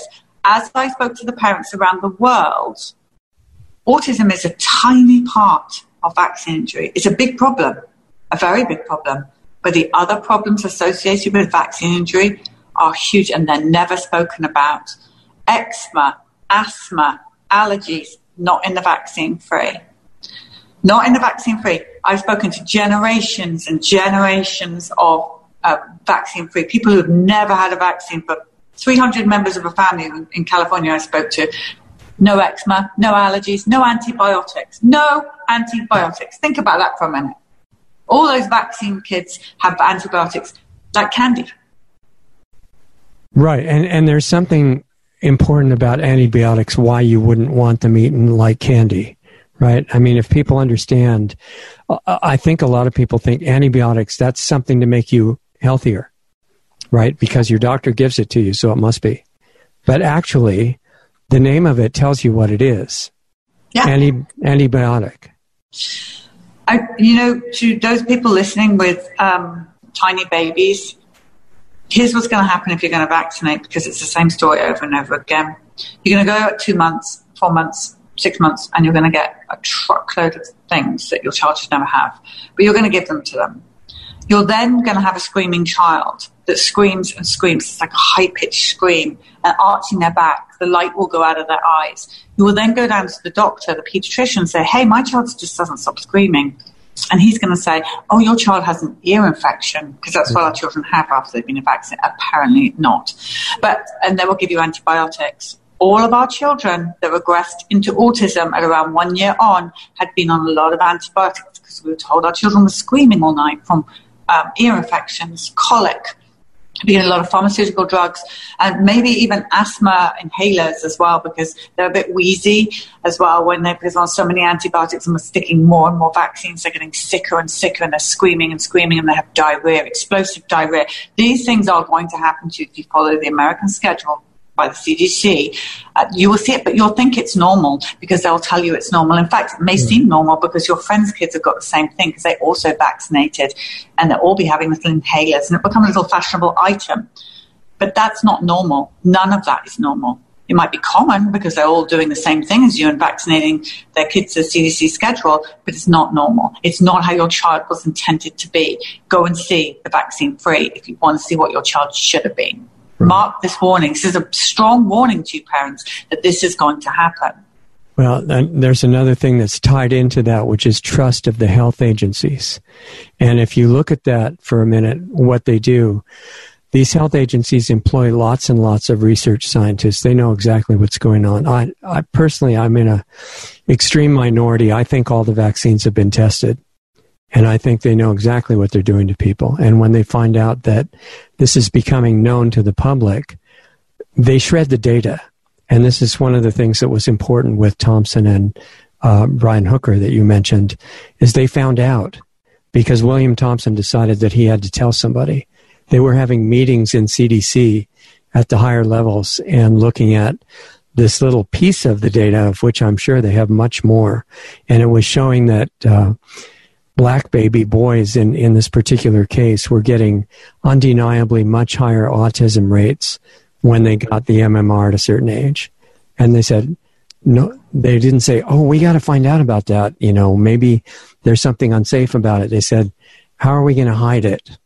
as I spoke to the parents around the world, autism is a tiny part of vaccine injury. It's a big problem, a very big problem. But the other problems associated with vaccine injury are huge, and they're never spoken about. Eczema, asthma, allergies, not in the vaccine free. Not in the vaccine free. I've spoken to generations and generations of uh, vaccine free people who have never had a vaccine. But three hundred members of a family in, in California I spoke to, no eczema, no allergies, no antibiotics, no antibiotics. Think about that for a minute. All those vaccine kids have antibiotics like candy. Right, and and there's something important about antibiotics, why you wouldn't want them eaten like candy, right? I mean, if people understand, I think a lot of people think antibiotics, that's something to make you healthier, right? Because your doctor gives it to you, so it must be. But actually, the name of it tells you what it is. Yeah. Anti- antibiotic. I, you know, to those people listening with um, tiny babies, here's what's going to happen if you're going to vaccinate, because it's the same story over and over again. You're going to go at two months, four months, six months, and you're going to get a truckload of things that your child should never have. But you're going to give them to them. You're then going to have a screaming child that screams and screams. It's like a high-pitched scream, and arching their back. The light will go out of their eyes. You will then go down to the doctor, the pediatrician, and say, hey, my child just doesn't stop screaming. And he's going to say, oh, your child has an ear infection, because that's what our children have after they've been vaccinated. Apparently not. But, and they will give you antibiotics. All of our children that regressed into autism at around one year on had been on a lot of antibiotics, because we were told our children were screaming all night from um, ear infections, colic, being a lot of pharmaceutical drugs, and maybe even asthma inhalers as well, because they're a bit wheezy as well when they're on so many antibiotics and we're sticking more and more vaccines. They're getting sicker and sicker, and they're screaming and screaming, and they have diarrhea, explosive diarrhea. These things are going to happen to you if you follow the American schedule by the C D C. Uh, you will see it, but you'll think it's normal because they'll tell you it's normal. In fact, it may mm. seem normal because your friends' kids have got the same thing because they also vaccinated, and they'll all be having little inhalers, and it becomes a little fashionable item. But that's not normal. None of that is normal. It might be common because they're all doing the same thing as you and vaccinating their kids to the C D C schedule, but it's not normal. It's not how your child was intended to be. Go and see the vaccine free if you want to see what your child should have been. Mark this warning. This is a strong warning to you parents that this is going to happen. Well, there's another thing that's tied into that, which is trust of the health agencies. And if you look at that for a minute, what they do, these health agencies employ lots and lots of research scientists. They know exactly what's going on. I, I personally, I'm in a extreme minority. I think all the vaccines have been tested. And I think they know exactly what they're doing to people. And when they find out that this is becoming known to the public, they shred the data. And this is one of the things that was important with Thompson and uh, Brian Hooker that you mentioned, is they found out because William Thompson decided that he had to tell somebody. They were having meetings in C D C at the higher levels and looking at this little piece of the data, of which I'm sure they have much more. And it was showing that uh, black baby boys in, in this particular case were getting undeniably much higher autism rates when they got the M M R at a certain age. And they said, no, they didn't say, oh, we got to find out about that. You know, maybe there's something unsafe about it. They said, how are we going to hide it?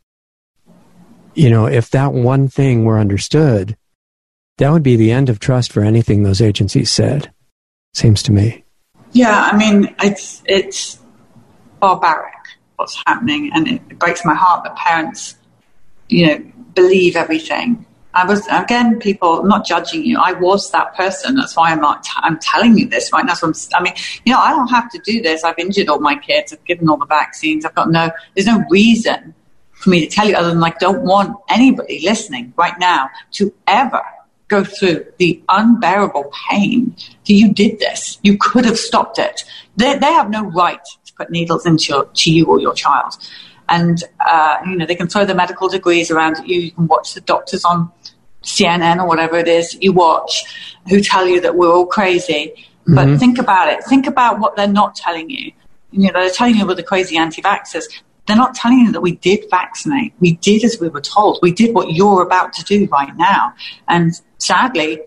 You know, if that one thing were understood, that would be the end of trust for anything those agencies said, seems to me. Yeah, I mean, it's, it's, barbaric what's happening, and it, it breaks my heart that parents, you know, believe everything. I was, again, people, I'm not judging you. I was that person. That's why I'm not, t- I'm telling you this, right? That's what I'm, I mean, you know, I don't have to do this. I've injured all my kids. I've given all the vaccines. I've got no, there's no reason for me to tell you other than I don't want anybody listening right now to ever go through the unbearable pain that you did this. You could have stopped it. They, they have no right to put needles into your, to you or your child. And, uh, you know, they can throw the medical degrees around at you. You can watch the doctors on C N N or whatever it is you watch who tell you that we're all crazy. Mm-hmm. But think about it. Think about what they're not telling you. You know, they're telling you we're the crazy anti-vaxxers. They're not telling you that we did vaccinate. We did as we were told. We did what you're about to do right now. And sadly,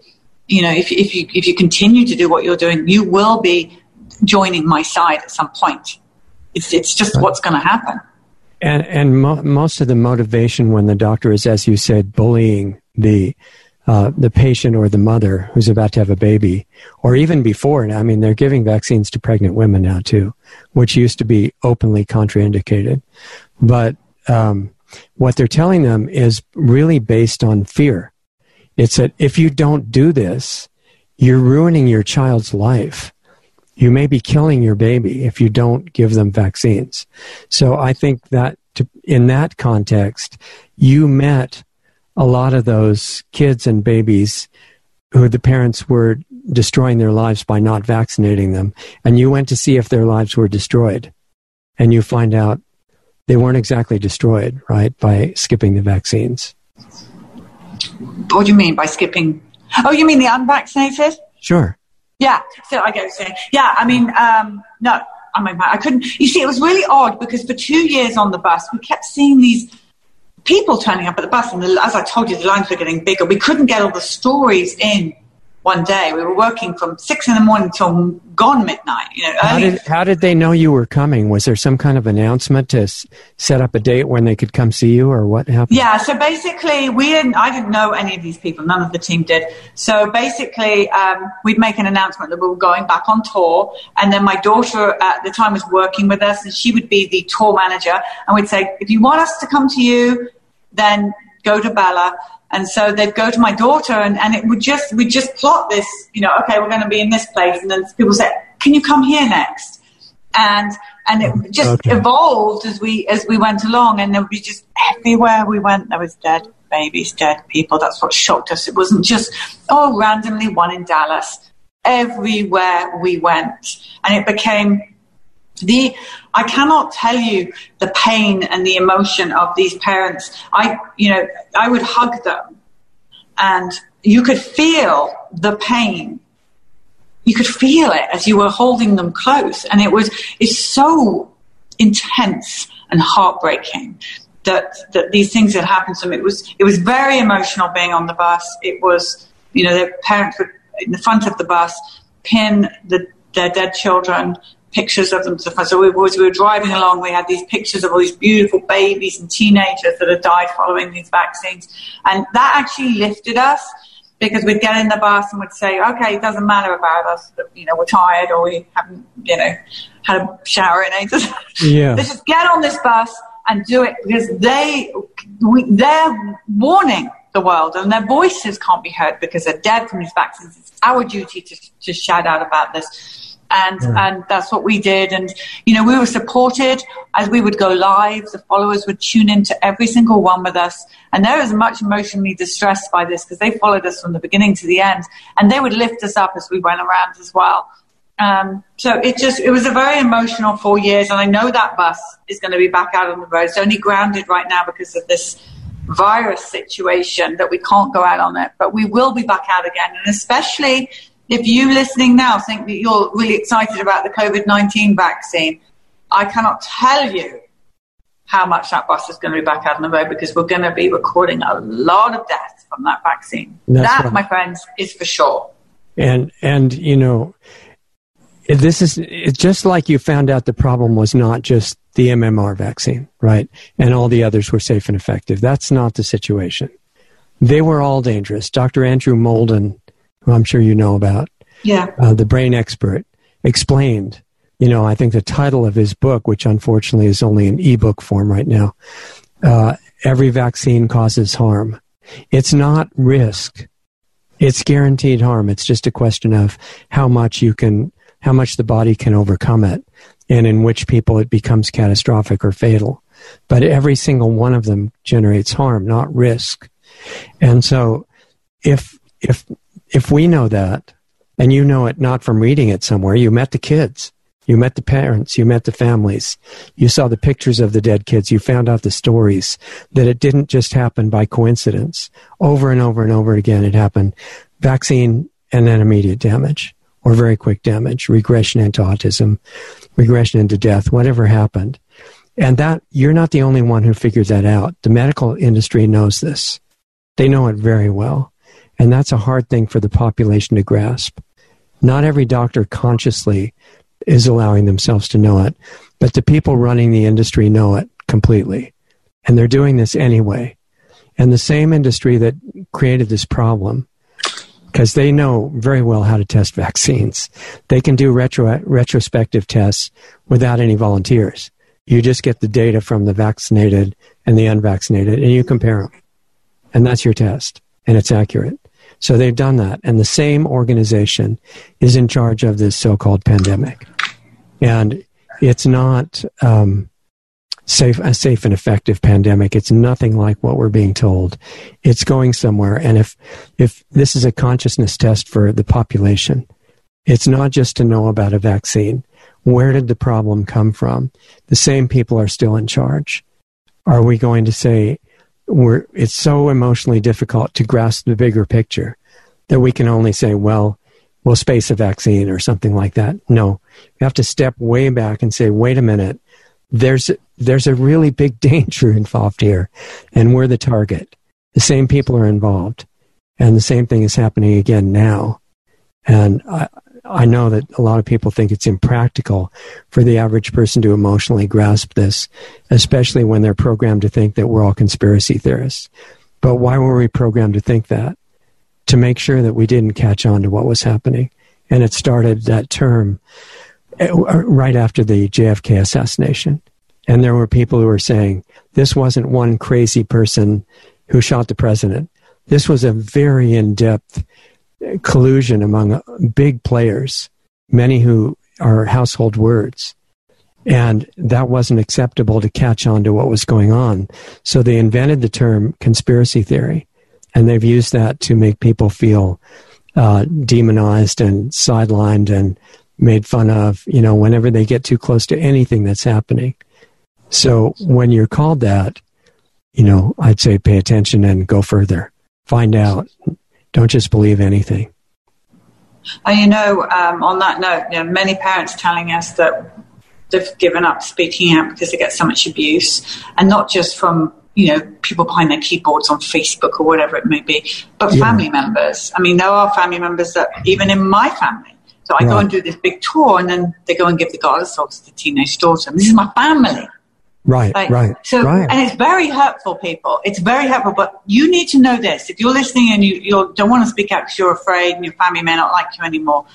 you know, if, if you if you continue to do what you're doing, you will be joining my side at some point. It's it's just what's going to happen. And and mo- most of the motivation when the doctor is, as you said, bullying the uh, the patient or the mother who's about to have a baby, or even before. I mean, they're giving vaccines to pregnant women now too, which used to be openly contraindicated. But um, what they're telling them is really based on fear. It's that if you don't do this, you're ruining your child's life. You may be killing your baby if you don't give them vaccines. So I think that to, in that context, you met a lot of those kids and babies who the parents were destroying their lives by not vaccinating them. And you went to see if their lives were destroyed. And you find out they weren't exactly destroyed, right, by skipping the vaccines. What do you mean by skipping? Oh, you mean the unvaccinated? Sure. Yeah, so I go saying, yeah, I mean, um, no, I mean, I couldn't, you see, it was really odd because for two years on the bus, we kept seeing these people turning up at the bus, and the, as I told you, the lines were getting bigger. We couldn't get all the stories in one day. We were working from six in the morning till gone midnight. You know, how did how did they know you were coming? Was there some kind of announcement to s- set up a date when they could come see you, or what happened? Yeah, so basically, we didn't. I didn't know any of these people. None of the team did. So basically, um, we'd make an announcement that we were going back on tour, and then my daughter at the time was working with us, and she would be the tour manager, and we'd say, if you want us to come to you, then go to Bella. And so they'd go to my daughter, and, and it would just, we'd just plot this, you know, okay, we're going to be in this place. And then people say, can you come here next? And, and it just okay. evolved as we, as we went along. And there would be just everywhere we went, there was dead babies, dead people. That's what shocked us. It wasn't just, oh, randomly one in Dallas. Everywhere we went. And it became the, I cannot tell you the pain and the emotion of these parents. I, you know, I would hug them, and you could feel the pain. You could feel it as you were holding them close, and it was, it's so intense and heartbreaking that that these things had happened to them. It was, it was very emotional being on the bus. It was, you know, their parents would in the front of the bus pin the, their dead children. Pictures of them to the front. So we, as we were driving along, we had these pictures of all these beautiful babies and teenagers that had died following these vaccines. And that actually lifted us, because we'd get in the bus and we'd say, okay, it doesn't matter about us, that, you know, we're tired or we haven't, you know, had a shower in ages. Yeah. Let's just get on this bus and do it, because they, we, they're warning the world, and their voices can't be heard because they're dead from these vaccines. It's our duty to, to shout out about this. And, yeah. and that's what we did. And, you know, we were supported as we would go live. The followers would tune into every single one with us. And they were much emotionally distressed by this, because they followed us from the beginning to the end. And they would lift us up as we went around as well. Um, so it just, it was a very emotional four years. And I know that bus is going to be back out on the road. It's only grounded right now because of this virus situation that we can't go out on it. But we will be back out again. And especially if you listening now think that you're really excited about the COVID nineteen vaccine, I cannot tell you how much that bus is going to be back out on the road, because we're going to be recording a lot of deaths from that vaccine. That's that, right. My friends, is for sure. And, and you know, this is it's just like you found out the problem was not just the M M R vaccine, right? And all the others were safe and effective. That's not the situation. They were all dangerous. Doctor Andrew Molden, who I'm sure you know about, yeah, uh, the brain expert, explained, you know, I think the title of his book, which unfortunately is only in ebook form right now, uh, Every Vaccine Causes Harm. It's not risk. It's guaranteed harm. It's just a question of how much you can, how much the body can overcome it, and in which people it becomes catastrophic or fatal. But every single one of them generates harm, not risk. And so if, if, If we know that, and you know it not from reading it somewhere, you met the kids, you met the parents, you met the families, you saw the pictures of the dead kids, you found out the stories, that it didn't just happen by coincidence. Over and over and over again, it happened. Vaccine and then immediate damage, or very quick damage, regression into autism, regression into death, whatever happened. And that, you're not the only one who figured that out. The medical industry knows this. They know it very well. And that's a hard thing for the population to grasp. Not every doctor consciously is allowing themselves to know it, but the people running the industry know it completely. And they're doing this anyway. And the same industry that created this problem, because they know very well how to test vaccines, they can do retro, retrospective tests without any volunteers. You just get the data from the vaccinated and the unvaccinated, and you compare them. And that's your test, and it's accurate. So they've done that. And the same organization is in charge of this so-called pandemic. And it's not um, safe, a safe and effective pandemic. It's nothing like what we're being told. It's going somewhere. And if if this is a consciousness test for the population, it's not just to know about a vaccine. Where did the problem come from? The same people are still in charge. Are we going to say, we're, it's so emotionally difficult to grasp the bigger picture that we can only say, well, we'll space a vaccine or something like that? No. We have to step way back and say, wait a minute, there's, there's a really big danger involved here, and we're the target. The same people are involved, and the same thing is happening again now. And I, I know that a lot of people think it's impractical for the average person to emotionally grasp this, especially when they're programmed to think that we're all conspiracy theorists. But why were we programmed to think that? To make sure that we didn't catch on to what was happening. And it started that term right after the J F K assassination. And there were people who were saying, this wasn't one crazy person who shot the president. This was a very in-depth collusion among big players, many who are household words. And that wasn't acceptable to catch on to what was going on. So they invented the term conspiracy theory, and they've used that to make people feel uh, demonized and sidelined and made fun of, you know, whenever they get too close to anything that's happening. So when you're called that, you know, I'd say pay attention and go further. Find out. Don't just believe anything. And you know, um, on that note, you know, many parents telling us that they've given up speaking out because they get so much abuse, and not just from, you know, people behind their keyboards on Facebook or whatever it may be, but yeah. family members. I mean, there are family members that, even in my family, so I right. go and do this big tour, and then they go and give the garlic salt to the teenage daughter. And this is my family. Right, like, right. So, right. And it's very hurtful, people. It's very hurtful. But you need to know this. If you're listening and you, you don't want to speak out because you're afraid and your family may not like you anymore,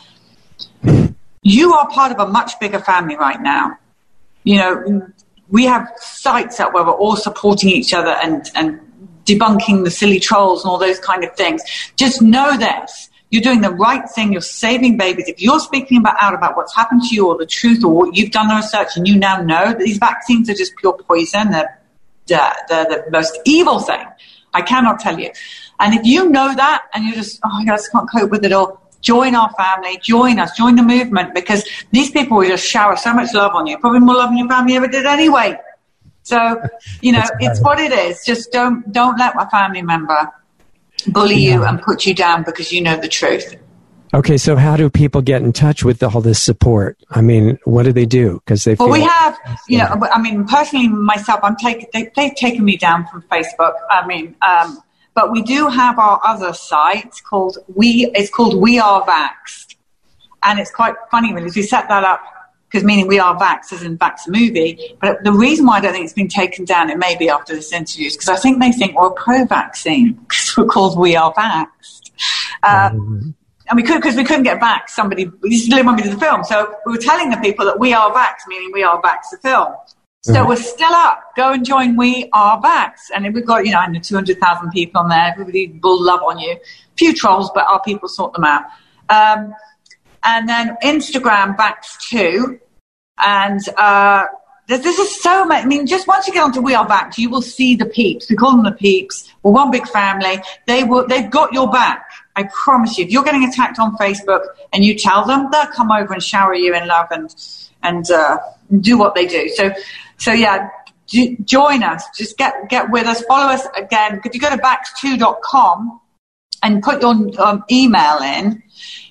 you are part of a much bigger family right now. You know, we have sites out where we're all supporting each other and, and debunking the silly trolls and all those kind of things. Just know this. You're doing the right thing. You're saving babies. If you're speaking about out about what's happened to you or the truth or what you've done the research and you now know that these vaccines are just pure poison, they're, they're, they're the most evil thing. I cannot tell you. And if you know that and you just, oh, I just can't cope with it all, join our family, join us, join the movement, because these people will just shower so much love on you, probably more love than your family ever did anyway. So, you know, it's what it is. Just don't don't let a family member bully you and put you down because you know the truth. Okay, so how do people get in touch with all this support? I mean, what do they do? Because they well, feel we have, you know, I mean, personally, myself, I'm take, they, they've taken me down from Facebook. I mean, um, but we do have our other site called We. It's called We Are Vaxxed, and it's quite funny because we set that up because meaning We Are Vaxxed as in Vax movie. But the reason why I don't think it's been taken down, it may be after this interview, is because I think they think we're pro-vaccine because we're called We Are Vaxxed. Uh, mm-hmm. And we could, because we couldn't get back somebody, we used to live when we did the film. So we were telling the people that We Are Vaxxed, meaning We Are Vaxxed the film. So mm-hmm. we're still up. Go and join We Are Vaxxed. And we've got, you know, under two hundred thousand people on there. Everybody will love on you. Few trolls, but our people sort them out. Um, and then Instagram, Vaxxed too. And uh, this, this is so much. I mean, just once you get onto We Are Vaxxed, you will see the peeps. We call them the peeps. We're one big family. They will, they've got your back. I promise you, if you're getting attacked on Facebook and you tell them, they'll come over and shower you in love and and uh, do what they do. So, so yeah, do, join us. Just get get with us. Follow us again. If you go to vax two dot com and put your um, email in,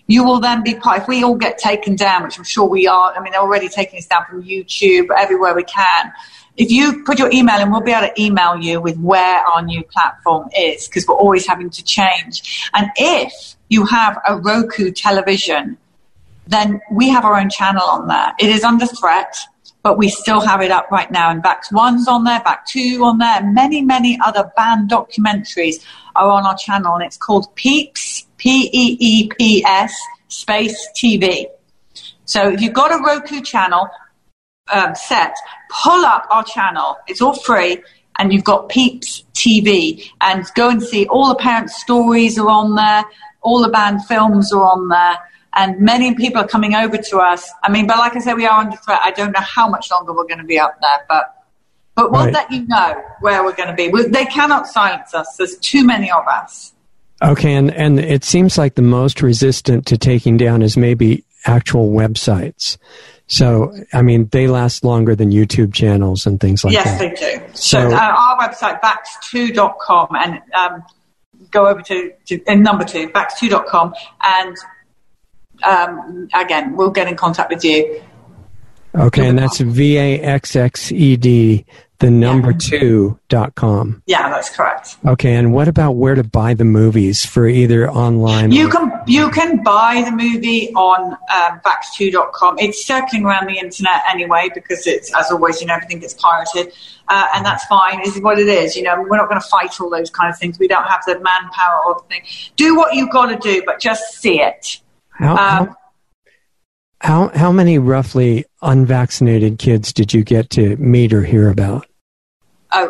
you will then be part, if we all get taken down, which I'm sure we are, I mean, they're already taking us down from YouTube, everywhere we can. If you put your email in, we'll be able to email you with where our new platform is, because we're always having to change. And if you have a Roku television, then we have our own channel on there. It is under threat, but we still have it up right now. And Vax one's on there, Vax two on there. Many, many other banned documentaries are on our channel, and it's called Peeps, P E E P S, space T V. So if you've got a Roku channel um, set, pull up our channel. It's all free, and you've got Peeps T V. And go and see all the parent stories are on there. All the banned films are on there. And many people are coming over to us. I mean, but like I said, we are under threat. I don't know how much longer we're going to be up there, but but we'll right. let you know where we're going to be. We, they cannot silence us. There's too many of us. Okay, and, and it seems like the most resistant to taking down is maybe actual websites. So, I mean, they last longer than YouTube channels and things like yes, that. Yes, they do. So, so uh, our website, vax two dot com, and um, go over to, to and number two, vax two dot com, and Um, again, we'll get in contact with you. Okay, and that's V A X X E D, the number yeah. two dot com. Yeah, that's correct. Okay, and what about where to buy the movies for either online? You or- can you can buy the movie on um, vax two dot com. It's circling around the internet anyway, because it's, as always, you know, everything gets pirated, uh, and that's fine. This is what it is. You know, we're not going to fight all those kind of things. We don't have the manpower or the thing. Do what you've got to do, but just see it. How, um, how how many roughly unvaccinated kids did you get to meet or hear about? Oh,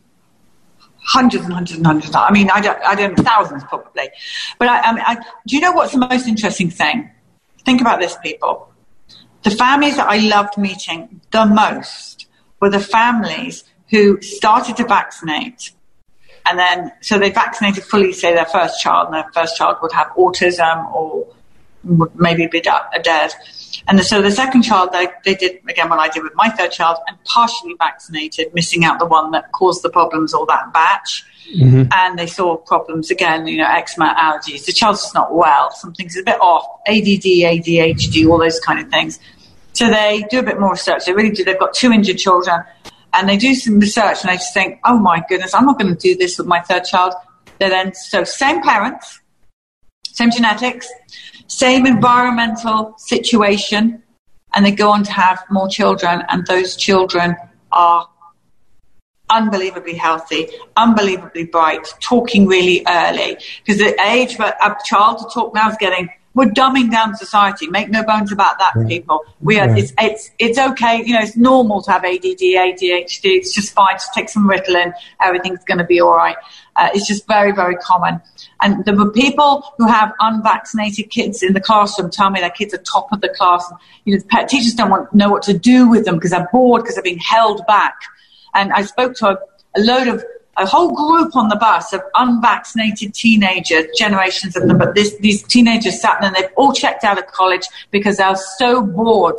hundreds and hundreds and hundreds. I mean, I don't, I don't know, thousands probably. But I, I mean, I, do you know what's the most interesting thing? Think about this, people. The families that I loved meeting the most were the families who started to vaccinate. And then, so they vaccinated fully, say, their first child, and their first child would have autism or would maybe be dead. And so the second child, they, they did, again, what I did with my third child, and partially vaccinated, missing out the one that caused the problems, or that batch. Mm-hmm. And they saw problems again, you know, eczema, allergies. The child's just not well. Something's a bit off. A D D, A D H D, all those kind of things. So they do a bit more research. They really do. They've got two injured children. And they do some research, and they just think, oh, my goodness, I'm not going to do this with my third child. They then, so same parents, same genetics, same environmental situation, and they go on to have more children, and those children are unbelievably healthy, unbelievably bright, talking really early. Because the age for a child to talk now is getting... We're dumbing down society. Make no bones about that, right. people. We are. Right. It's, it's it's okay. You know, it's normal to have A D D, A D H D. It's just fine. Just take some Ritalin. Everything's going to be all right. Uh, it's just very, very common. And there were people who have unvaccinated kids in the classroom tell me their kids are top of the class. You know, the teachers don't want know what to do with them because they're bored, because they're being held back. And I spoke to a, a load of. A whole group on the bus of unvaccinated teenagers, generations of them, but this, these teenagers sat there and they've all checked out of college because they're so bored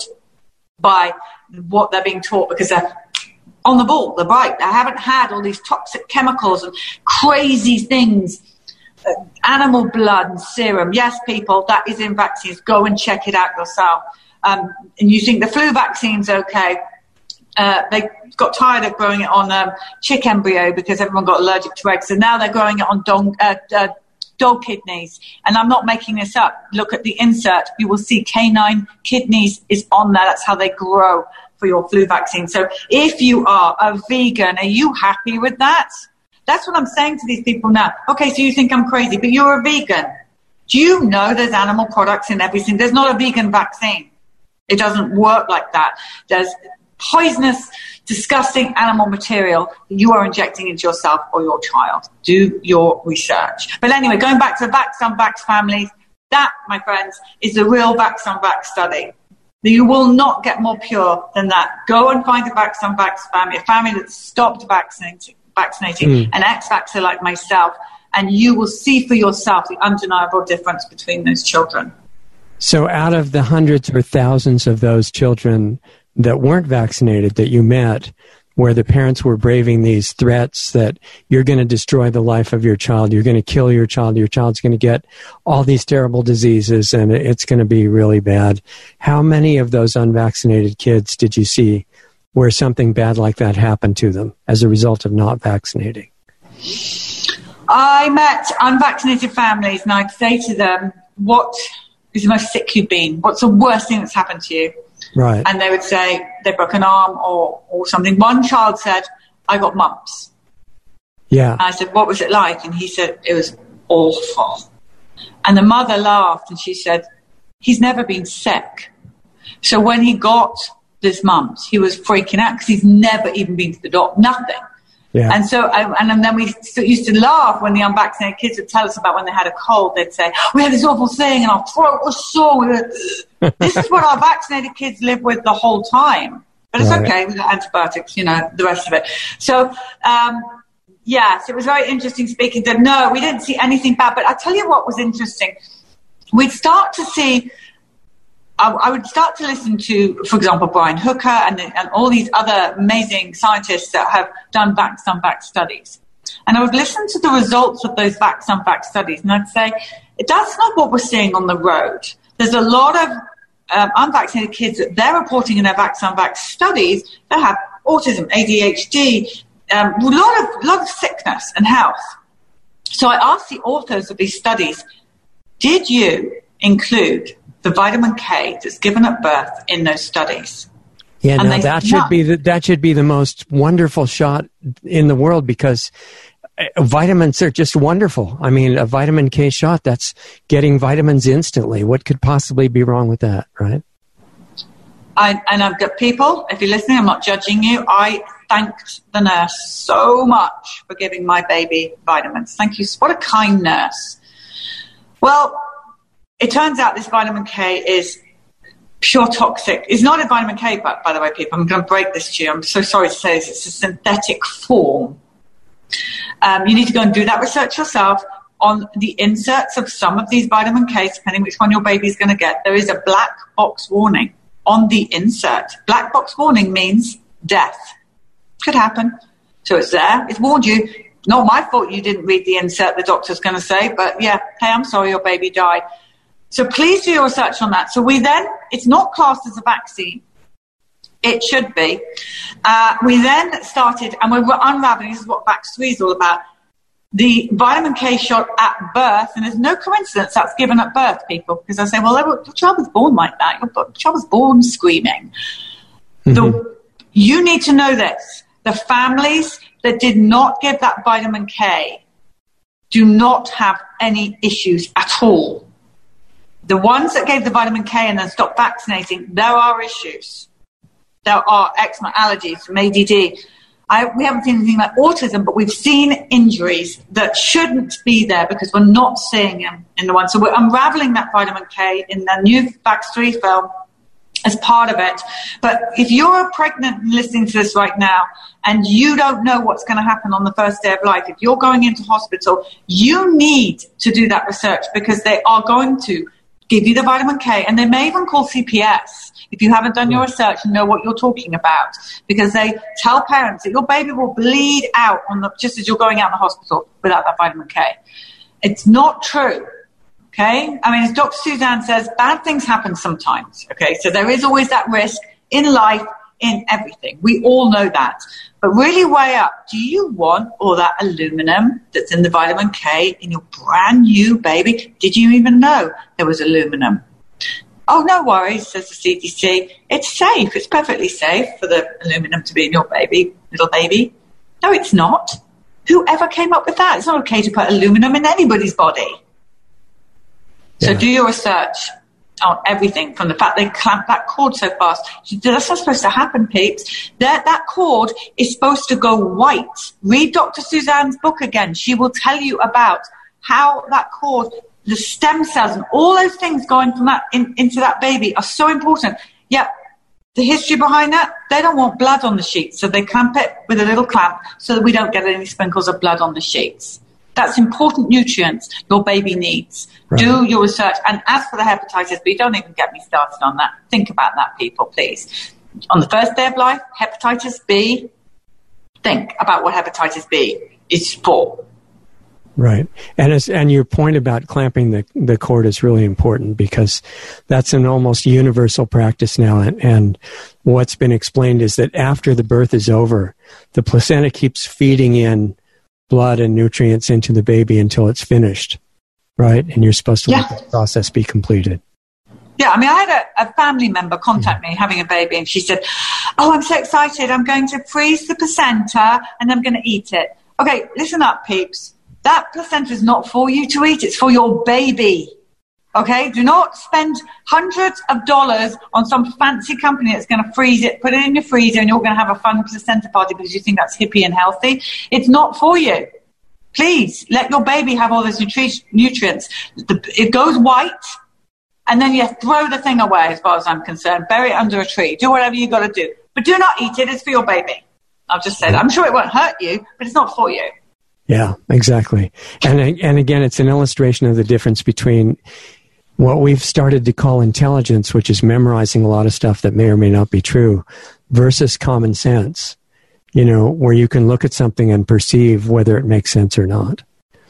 by what they're being taught, because they're on the ball, they're bright. They haven't had all these toxic chemicals and crazy things, uh, animal blood and serum. Yes, people, that is in vaccines. Go and check it out yourself. Um, and you think the flu vaccine's okay. Uh, they got tired of growing it on um, chick embryo because everyone got allergic to eggs. So now they're growing it on dog, uh, uh, dog kidneys. And I'm not making this up. Look at the insert. You will see canine kidneys is on there. That's how they grow for your flu vaccine. So if you are a vegan, are you happy with that? That's what I'm saying to these people now. Okay, so you think I'm crazy, but you're a vegan. Do you know there's animal products in everything? There's not a vegan vaccine. It doesn't work like that. There's poisonous, disgusting animal material you are injecting into yourself or your child. Do your research. But anyway, going back to the Vax Unvax families, that, my friends, is the real Vax Unvax study. You will not get more pure than that. Go and find a Vax Unvax family, a family that's stopped vaccinating, vaccinating mm. an ex-vaxxer like myself, and you will see for yourself the undeniable difference between those children. So out of the hundreds or thousands of those children that weren't vaccinated that you met, where the parents were braving these threats that you're going to destroy the life of your child, you're going to kill your child, your child's going to get all these terrible diseases, and it's going to be really bad. How many of those unvaccinated kids did you see where something bad like that happened to them as a result of not vaccinating? I met unvaccinated families, and I'd say to them, what is the most sick you've been? What's the worst thing that's happened to you? Right. And they would say they broke an arm or, or something. One child said, I got mumps. Yeah. And I said, what was it like? And he said, it was awful. And the mother laughed and she said, he's never been sick. So when he got this mumps, he was freaking out because he's never even been to the doctor, nothing. Yeah. And so, and then we used to laugh when the unvaccinated kids would tell us about when they had a cold. They'd say, we had this awful thing and our throat was sore. We were, this is what our vaccinated kids live with the whole time. But it's right. Okay, we've got antibiotics, you know, the rest of it. So, um, yes, it was very interesting speaking to them. No, we didn't see anything bad. But I'll tell you what was interesting. We'd start to see... I would start to listen to, for example, Brian Hooker and, and all these other amazing scientists that have done vax-unvax studies. And I would listen to the results of those vax-unvax studies, and I'd say, that's not what we're seeing on the road. There's a lot of um, unvaccinated kids that they're reporting in their vax-unvax studies that have autism, A D H D, um, a lot of, lot of sickness and health. So I asked the authors of these studies, did you include the vitamin K that's given at birth in those studies? Yeah, now that should be the, that should be the most wonderful shot in the world, because vitamins are just wonderful. I mean, a vitamin K shot, that's getting vitamins instantly. What could possibly be wrong with that, right? I, and I've got people, if you're listening, I'm not judging you. I thanked the nurse so much for giving my baby vitamins. Thank you. What a kind nurse. Well, it turns out this vitamin K is pure toxic. It's not a vitamin K, but by the way, people, I'm going to break this to you. I'm so sorry to say this. It's a synthetic form. Um, you need to go and do that research yourself on the inserts of some of these vitamin Ks, depending which one your baby's going to get. There is a black box warning on the insert. Black box warning means death. Could happen. So it's there. It's warned you. Not my fault you didn't read the insert, the doctor's going to say, but yeah, hey, I'm sorry your baby died. So please do your research on that. So we then, it's not classed as a vaccine. It should be. Uh, we then started, and we were unraveling, this is what Vax three is all about, the vitamin K shot at birth, and there's no coincidence that's given at birth, people, because I say, well, your child was born like that. Your child was born screaming. Mm-hmm. The, you need to know this. The families that did not give that vitamin K do not have any issues at all. The ones that gave the vitamin K and then stopped vaccinating, there are issues. There are eczema, allergies from A D D. I, we haven't seen anything like autism, but we've seen injuries that shouldn't be there because we're not seeing them in the one. So we're unraveling that vitamin K in the new Vax three film as part of it. But if you're pregnant and listening to this right now and you don't know what's going to happen on the first day of life, if you're going into hospital, you need to do that research, because they are going to give you the vitamin K, and they may even call C P S if you haven't done your research and know what you're talking about, because they tell parents that your baby will bleed out on the, just as you're going out in the hospital without that vitamin K. It's not true, okay? I mean, as Doctor Suzanne says, bad things happen sometimes, okay? So there is always that risk in life, in everything. We all know that. But really weigh up, do you want all that aluminum that's in the vitamin K in your brand new baby? Did you even know there was aluminum? Oh, no worries, says the C D C. It's safe. It's perfectly safe for the aluminum to be in your baby, little baby. No, it's not. Whoever came up with that? It's not okay to put aluminum in anybody's body. Yeah. So do your research on everything, from the fact they clamp that cord so fast. That's not supposed to happen, peeps. That, that cord is supposed to go white. Read Doctor Suzanne's book again. She will tell you about how that cord, the stem cells and all those things going from that in, into that baby are so important. Yeah, the history behind that, they don't want blood on the sheets, so they clamp it with a little clamp so that we don't get any sprinkles of blood on the sheets. That's important nutrients your baby needs. Right. Do your research. And as for the hepatitis B, don't even get me started on that. Think about that, people, please. On the first day of life, hepatitis B, think about what hepatitis B is for. Right. And as, and your point about clamping the, the cord is really important, because that's an almost universal practice now. And, and what's been explained is that after the birth is over, the placenta keeps feeding in blood and nutrients into the baby until it's finished. Right. And you're supposed to yeah. let the process be completed. Yeah, I mean, I had a, a family member contact me having a baby, and she said, oh, I'm so excited. I'm going to freeze the placenta and I'm going to eat it. Okay, listen up, peeps. That placenta is not for you to eat. It's for your baby. Okay? Do not spend hundreds of dollars on some fancy company that's going to freeze it, put it in your freezer, and you're going to have a fun placenta party because you think that's hippie and healthy. It's not for you. Please, let your baby have all those nutri- nutrients. The, it goes white. And then you throw the thing away, as far as I'm concerned. Bury it under a tree. Do whatever you got to do. But do not eat it. It's for your baby. I'll just say that. I'm sure it won't hurt you, but it's not for you. Yeah, exactly. And and again, it's an illustration of the difference between what we've started to call intelligence, which is memorizing a lot of stuff that may or may not be true, versus common sense, you know, where you can look at something and perceive whether it makes sense or not.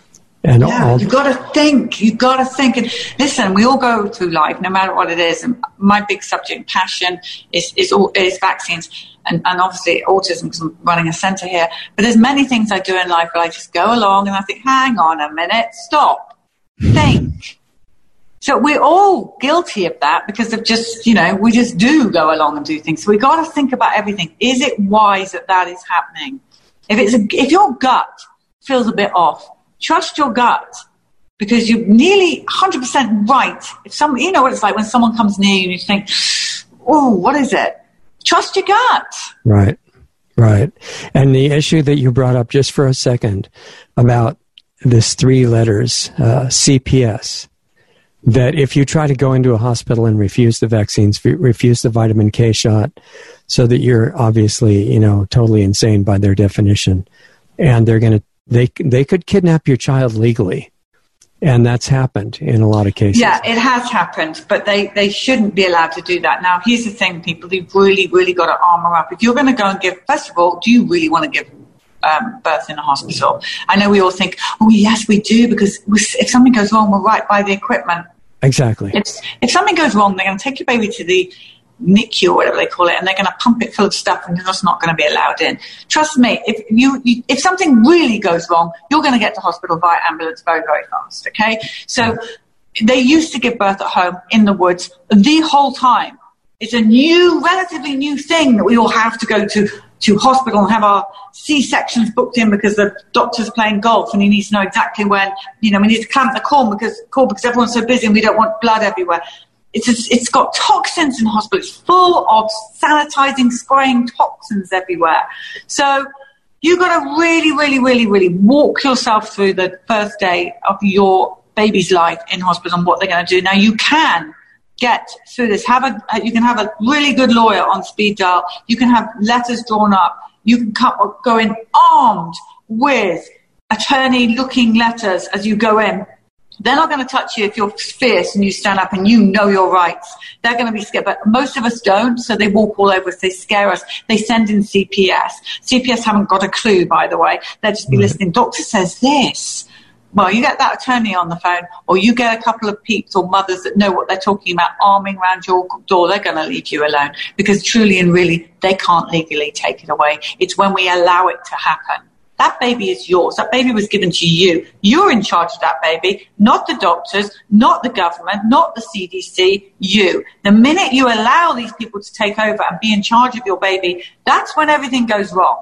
And yeah, all, you've got to think. You've got to think. And listen, we all go through life, no matter what it is. And my big subject, passion, is is, is vaccines, and, and obviously autism, because I'm running a centre here. But there's many things I do in life where I just go along and I think, hang on a minute, stop, think. So we're all guilty of that because of just, you know, we just do go along and do things. So we've got to think about everything. Is it wise that that is happening? If it's a, if your gut feels a bit off, trust your gut, because you're nearly one hundred percent right. If some, you know what it's like when someone comes near you and you think, oh, what is it? Trust your gut. Right, right. And the issue that you brought up just for a second about this three letters, uh, C P S, that if you try to go into a hospital and refuse the vaccines, refuse the vitamin K shot, so that you're obviously, you know, totally insane by their definition, and they're going to They they could kidnap your child legally, and that's happened in a lot of cases. Yeah, it has happened, but they, they shouldn't be allowed to do that. Now, here's the thing, people, you've really, really got to armor up. If you're going to go and give, first of all, do you really want to give um, birth in a hospital? I know we all think, oh, yes, we do, because if something goes wrong, we're right by the equipment. Exactly. If, if something goes wrong, they're going to take your baby to the N I C U or whatever they call it, and they're going to pump it full of stuff, and you're just not going to be allowed in. Trust me, if you, you if something really goes wrong, you're going to get to hospital via ambulance very, very fast, okay? So they used to give birth at home in the woods the whole time. It's a new, relatively new thing that we all have to go to to hospital and have our C-sections booked in because the doctor's playing golf and he needs to know exactly when, you know, we need to clamp the cord because, cord because everyone's so busy and we don't want blood everywhere. It's just, it's got toxins in hospital. It's full of sanitizing, spraying toxins everywhere. So you've got to really, really, really, really walk yourself through the first day of your baby's life in hospital and what they're going to do. Now, you can get through this. Have a, you can have a really good lawyer on speed dial. You can have letters drawn up. You can come, go in armed with attorney-looking letters as you go in. They're not going to touch you if you're fierce and you stand up and you know your rights. They're going to be scared. But most of us don't, so they walk all over us. They scare us. They send in C P S. C P S haven't got a clue, by the way. They'll just be right. listening. Doctor says this. Well, you get that attorney on the phone, or you get a couple of peeps or mothers that know what they're talking about arming around your door. They're going to leave you alone because truly and really, they can't legally take it away. It's when we allow it to happen. That baby is yours. That baby was given to you. You're in charge of that baby, not the doctors, not the government, not the C D C, you. The minute you allow these people to take over and be in charge of your baby, that's when everything goes wrong.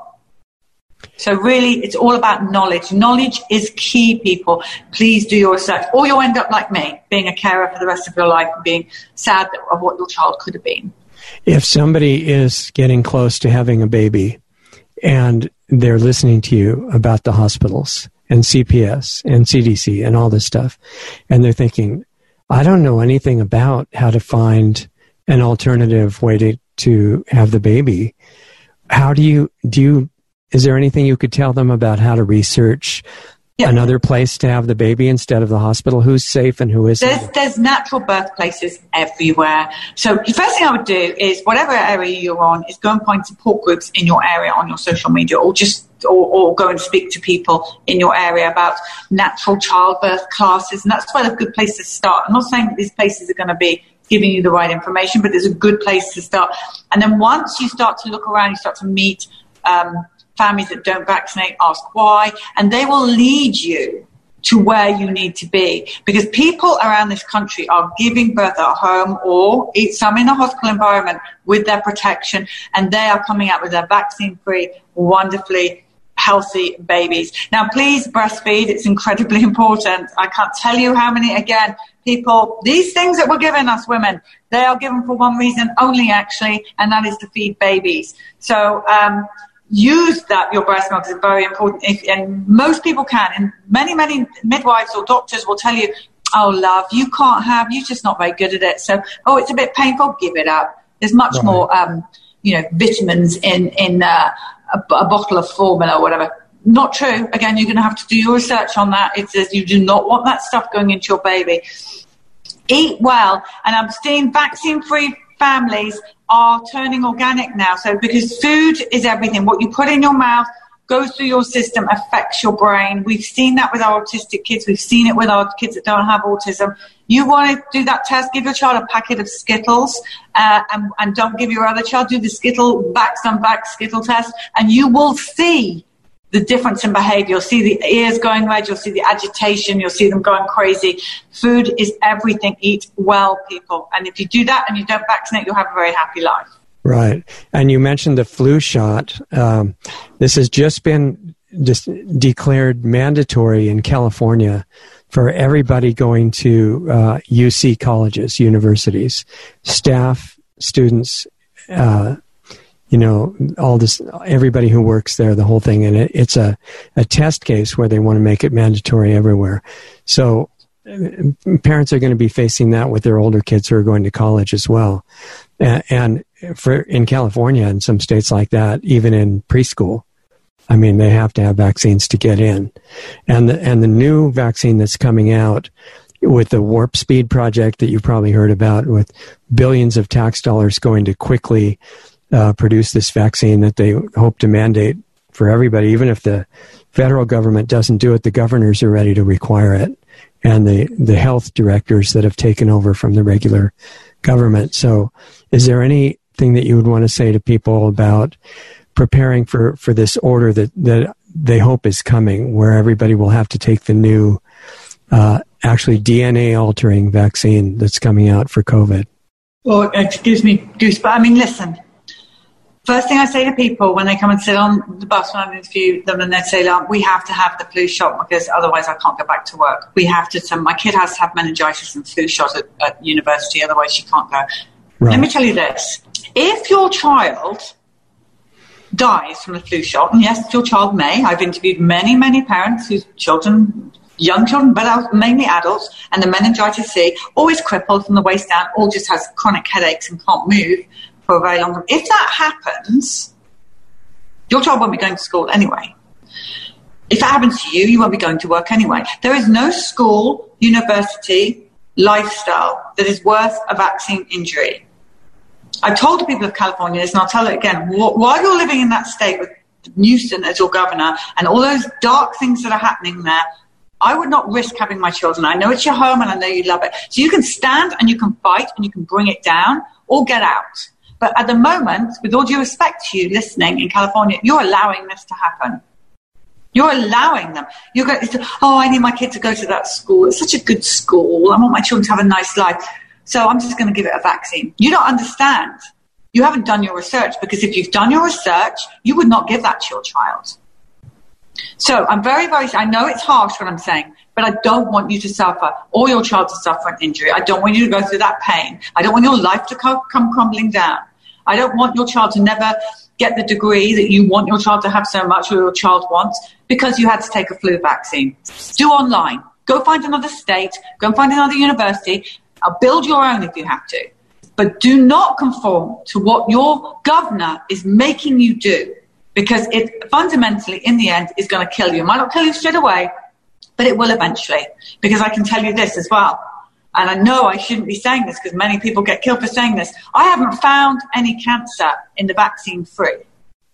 So really, it's all about knowledge. Knowledge is key, people. Please do your research, or you'll end up like me, being a carer for the rest of your life and being sad of what your child could have been. If somebody is getting close to having a baby and they're listening to you about the hospitals and C P S and C D C and all this stuff, and they're thinking, I don't know anything about how to find an alternative way to, to have the baby. How do you, do you, is there anything you could tell them about how to research yeah. another place to have the baby instead of the hospital? Who's safe and who isn't? There's, there's natural birthplaces everywhere. So the first thing I would do is whatever area you're on is go and find support groups in your area on your social media, or just or, or go and speak to people in your area about natural childbirth classes. And that's quite a good place to start. I'm not saying that these places are going to be giving you the right information, but it's a good place to start. And then once you start to look around, you start to meet um, families that don't vaccinate, ask why, and they will lead you to where you need to be. Because people around this country are giving birth at home or some in a hospital environment with their protection, and they are coming out with their vaccine-free, wonderfully healthy babies. Now, please breastfeed. It's incredibly important. I can't tell you how many, again, people, these things that we're giving us women, they are given for one reason only, actually, and that is to feed babies. So, um, use that, your breast milk is very important, if, and most people can, and many, many midwives or doctors will tell you, oh, love, you can't have, you're just not very good at it, so, oh, it's a bit painful, give it up. There's much right. more, um, you know, vitamins in, in uh, a, a bottle of formula or whatever. Not true. Again, you're going to have to do your research on that. It says you do not want that stuff going into your baby. Eat well, and I'm seeing vaccine-free families are turning organic now. So because food is everything. What you put in your mouth goes through your system, affects your brain. We've seen that with our autistic kids. We've seen it with our kids that don't have autism. You want to do that test, give your child a packet of Skittles uh, and, and don't give your other child, do the Skittle backs on back Skittle test, and you will see the difference in behavior. You'll see the ears going red. You'll see the agitation. You'll see them going crazy. Food is everything. Eat well, people. And if you do that and you don't vaccinate, you'll have a very happy life. Right. And you mentioned the flu shot. Um, this has just been just declared mandatory in California for everybody going to uh, U C colleges, universities, staff, students, uh you know, all this, everybody who works there, the whole thing. And it, it's a, a test case where they want to make it mandatory everywhere. So uh, parents are going to be facing that with their older kids who are going to college as well. And, and for in California and some states like that, even in preschool, I mean, they have to have vaccines to get in. And the, and the new vaccine that's coming out with the Warp Speed project that you've probably heard about, with billions of tax dollars going to quickly Uh, produce this vaccine that they hope to mandate for everybody. Even if the federal government doesn't do it, the governors are ready to require it, and the, the health directors that have taken over from the regular government. So is there anything that you would want to say to people about preparing for, for this order that, that they hope is coming, where everybody will have to take the new uh, actually D N A-altering vaccine that's coming out for COVID? Well, it gives me goosebumps. I mean, listen, first thing I say to people when they come and sit on the bus when I interview them, and they say, like, we have to have the flu shot because otherwise I can't go back to work. We have to, some, my kid has to have meningitis and flu shot at, at university, otherwise she can't go. Right. Let me tell you this. If your child dies from the flu shot, and yes, your child may, I've interviewed many, many parents whose children, young children, but mainly adults, and the meningitis C, always crippled from the waist down, or just has chronic headaches and can't move for a very long time. If that happens, your child won't be going to school anyway. If that happens to you, you won't be going to work anyway. There is no school, university, lifestyle that is worth a vaccine injury. I've told the people of California this, and I'll tell it again. While you're living in that state with Newsom as your governor and all those dark things that are happening there, I would not risk having my children. I know it's your home and I know you love it. So you can stand and you can fight and you can bring it down or get out. But at the moment, with all due respect to you listening in California, you're allowing this to happen. You're allowing them. You're going to, oh, I need my kid to go to that school. It's such a good school. I want my children to have a nice life. So I'm just going to give it a vaccine. You don't understand. You haven't done your research, because if you've done your research, you would not give that to your child. So I'm very, very, I know it's harsh what I'm saying, but I don't want you to suffer or your child to suffer an injury. I don't want you to go through that pain. I don't want your life to come, come crumbling down. I don't want your child to never get the degree that you want your child to have so much, or your child wants, because you had to take a flu vaccine. Do online. Go find another state. Go and find another university. I'll build your own if you have to. But do not conform to what your governor is making you do, because it fundamentally, in the end, is going to kill you. It might not kill you straight away, but it will eventually. Because I can tell you this as well, and I know I shouldn't be saying this because many people get killed for saying this, I haven't found any cancer in the vaccine free.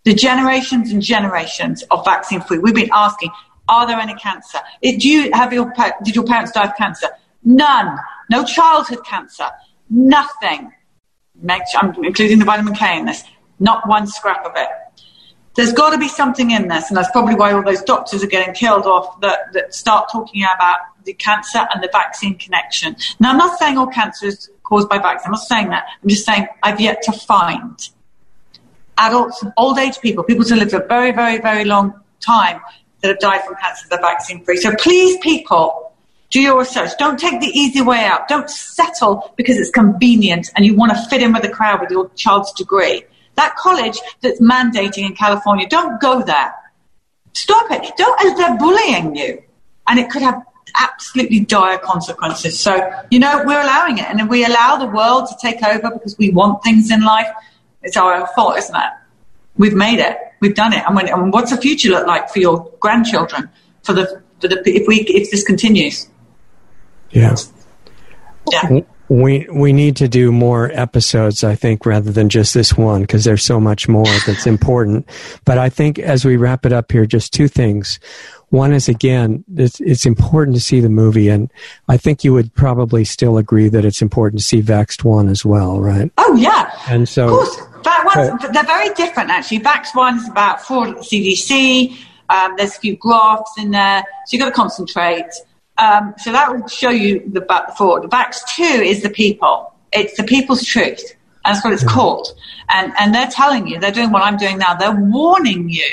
The generations and generations of vaccine-free. We've been asking, are there any cancer? It, do you have your did your parents die of cancer? None. No childhood cancer. Nothing. I'm including the vitamin K in this. Not one scrap of it. There's got to be something in this, and that's probably why all those doctors are getting killed off that, that start talking about the cancer and the vaccine connection. Now, I'm not saying all cancer is caused by vaccine. I'm not saying that. I'm just saying I've yet to find adults, old age people, people who live a very, very, very long time that have died from cancer that are vaccine free. So please, people, do your research. Don't take the easy way out. Don't settle because it's convenient and you want to fit in with the crowd with your child's degree. That college that's mandating in California, don't go there. Stop it. Don't, they're bullying you. And it could have absolutely dire consequences. So, you know, we're allowing it. And if we allow the world to take over because we want things in life, it's our own fault, isn't it? We've made it. We've done it. And, when, and what's the future look like for your grandchildren? For the, for the if we if this continues? Yeah. Yeah. We we need to do more episodes, I think, rather than just this one, because there's so much more that's important. But I think as we wrap it up here, just two things. One is, again, it's, it's important to see the movie, and I think you would probably still agree that it's important to see Vaxxed one as well, right? Oh, yeah. And so, of course. Vax uh, they're very different, actually. Vaxxed one is about fraud at the C D C. Um, there's a few graphs in there, so you've got to concentrate. Um, so that will show you the, the fraud. Vaxxed two is the people. It's the people's truth. That's what it's yeah. called. And, and they're telling you, they're doing what I'm doing now. They're warning you.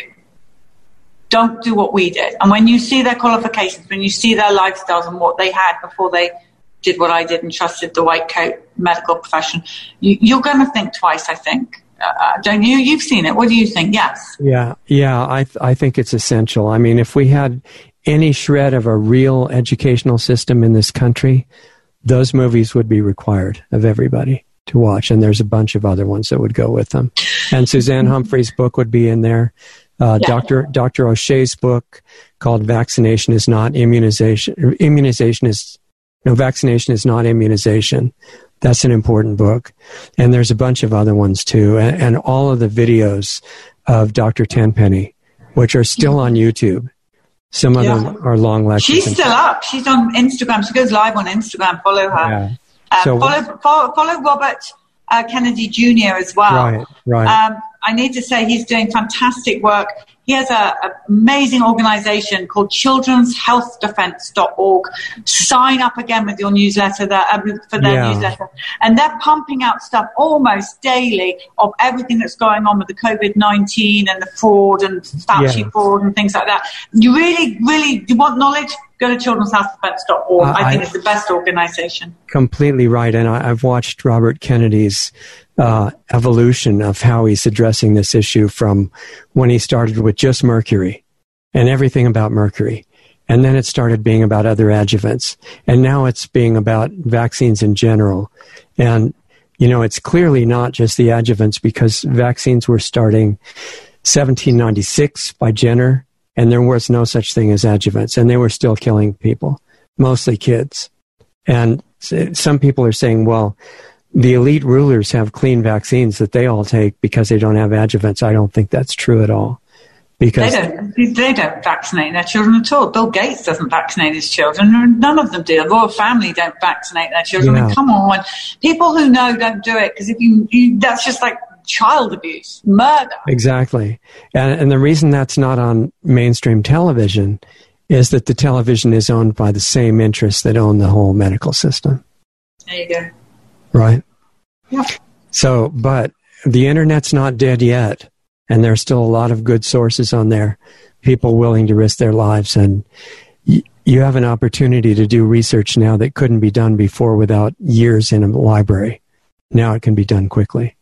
Don't do what we did. And when you see their qualifications, when you see their lifestyles and what they had before they did what I did and trusted the white coat medical profession, you, you're going to think twice, I think. Uh, don't you? You've seen it. What do you think? Yes. Yeah, yeah. I th- I think it's essential. I mean, if we had any shred of a real educational system in this country, those movies would be required of everybody to watch. And there's a bunch of other ones that would go with them. And Suzanne Humphrey's book would be in there. Uh, yeah. Doctor Doctor O'Shea's book called "Vaccination is Not Immunization." Immunization is no vaccination is not immunization. That's an important book, and there's a bunch of other ones too, and, and all of the videos of Doctor Tenpenny, which are still on YouTube. Some of yeah. them are long lectures. She's still up. She's on Instagram. She goes live on Instagram. Follow her. Yeah. Uh, so, follow, follow follow Robert uh, Kennedy Junior as well. Right, right. Um, I need to say he's doing fantastic work. He has an amazing organization called children's health defense dot org. Sign up again with your newsletter there, uh, for their yeah. newsletter. And they're pumping out stuff almost daily of everything that's going on with the covid nineteen and the fraud and Fauci yeah. fraud and things like that. You really, really, you want knowledge? Go to children's health defense dot org. Uh, I think I, it's the best organization. Completely right. And I, I've watched Robert Kennedy's Uh, evolution of how he's addressing this issue from when he started with just mercury and everything about mercury. And then it started being about other adjuvants. And now it's being about vaccines in general. And, you know, it's clearly not just the adjuvants, because vaccines were starting seventeen ninety-six by Jenner, and there was no such thing as adjuvants. And they were still killing people, mostly kids. And some people are saying, well, the elite rulers have clean vaccines that they all take because they don't have adjuvants. I don't think that's true at all. Because they don't, they don't vaccinate their children at all. Bill Gates doesn't vaccinate his children. None of them do. The royal family don't vaccinate their children. Yeah. I mean, come on. People who know don't do it, because if you, you, that's just like child abuse, murder. Exactly. And, and the reason that's not on mainstream television is that the television is owned by the same interests that own the whole medical system. There you go. Right? Yeah. So, but the internet's not dead yet, and there's still a lot of good sources on there, people willing to risk their lives, and y- you have an opportunity to do research now that couldn't be done before without years in a library. Now it can be done quickly.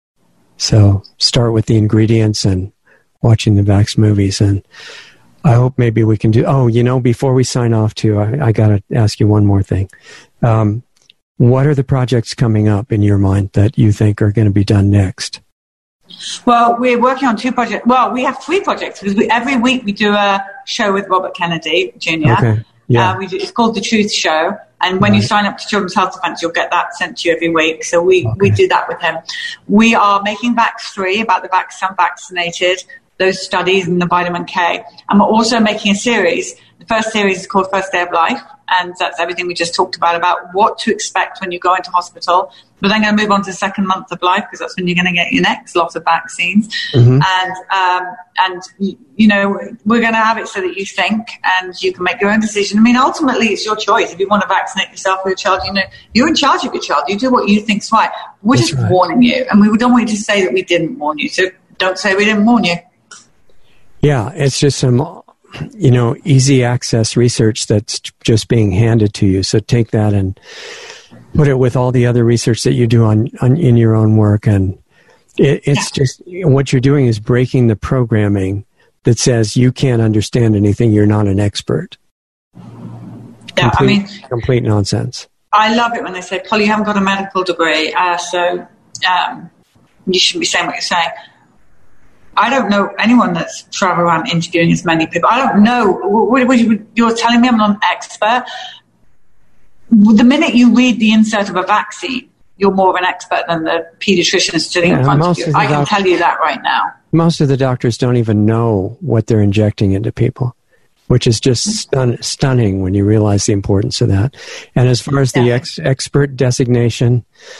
So start with the ingredients and watching the Vax movies, and I hope maybe we can do, oh, you know, before we sign off too, I, I got to ask you one more thing. Um, What are the projects coming up in your mind that you think are going to be done next? Well, we're working on two projects. Well, we have three projects, because we, every week we do a show with Robert Kennedy Junior Okay. Yeah. Uh, we do, it's called The Truth Show, And when right. you sign up to Children's Health Defence, you'll get that sent to you every week. So we, okay. we do that with him. We are making Vax three about the vax unvaccinated, those studies and the vitamin K. And we're also making a series. The first series is called First Day of Life, and that's everything we just talked about, about what to expect when you go into hospital. We're then going to move on to the second month of life, because that's when you're going to get your next lot of vaccines. Mm-hmm. And, um, and you know, we're going to have it so that you think and you can make your own decision. I mean, ultimately, it's your choice. If you want to vaccinate yourself or your child, you know, you're in charge of your child. You do what you think's right. We're that's just right. warning you, and we don't want you to say that we didn't warn you. So don't say we didn't warn you. Yeah, it's just some, you know, easy access research that's just being handed to you. So take that and put it with all the other research that you do on, on in your own work. And it, it's yeah. just, what you're doing is breaking the programming that says you can't understand anything, you're not an expert. Yeah, complete, I mean, complete nonsense. I love it when they say, Polly, you haven't got a medical degree, uh, so um, you shouldn't be saying what you're saying. I don't know anyone that's traveled around interviewing as many people. I don't know. You're telling me I'm not an expert. The minute you read the insert of a vaccine, you're more of an expert than the pediatrician sitting yeah, in front of you. I can tell you that right now. Most of the doctors don't even know what they're injecting into people, which is just stun- stunning when you realize the importance of that. And as far as the yeah. ex- expert designation,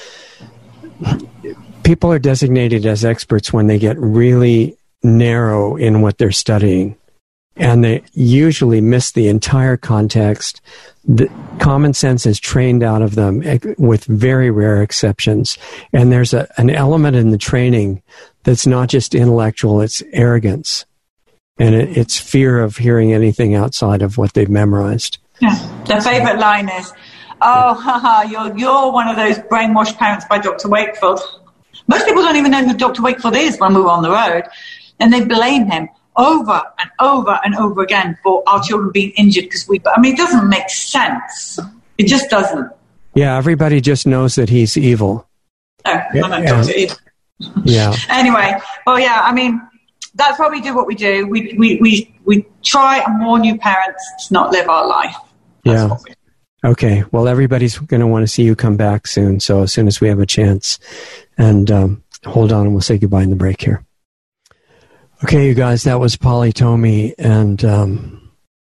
people are designated as experts when they get really narrow in what they're studying, and they usually miss the entire context. The common sense is trained out of them with very rare exceptions. And there's a, an element in the training that's not just intellectual, it's arrogance. And it, it's fear of hearing anything outside of what they've memorized. Yeah. The favorite line is, oh, haha, you're, you're one of those brainwashed parents by Doctor Wakefield. Most people don't even know who Doctor Wakefield is when we were on the road. And they blame him over and over and over again for our children being injured because we... I mean, it doesn't make sense. It just doesn't. Yeah, everybody just knows that he's evil. Oh, yeah, I'm not Doctor Evil. Yeah. Anyway, well, yeah, I mean, that's why we do what we do. We, we, we, we try and warn you parents to not live our life. That's yeah. what we do. Okay, well, everybody's going to want to see you come back soon, so as soon as we have a chance. And um, hold on, and we'll say goodbye in the break here. Okay, you guys, that was Polly Tommey, and um,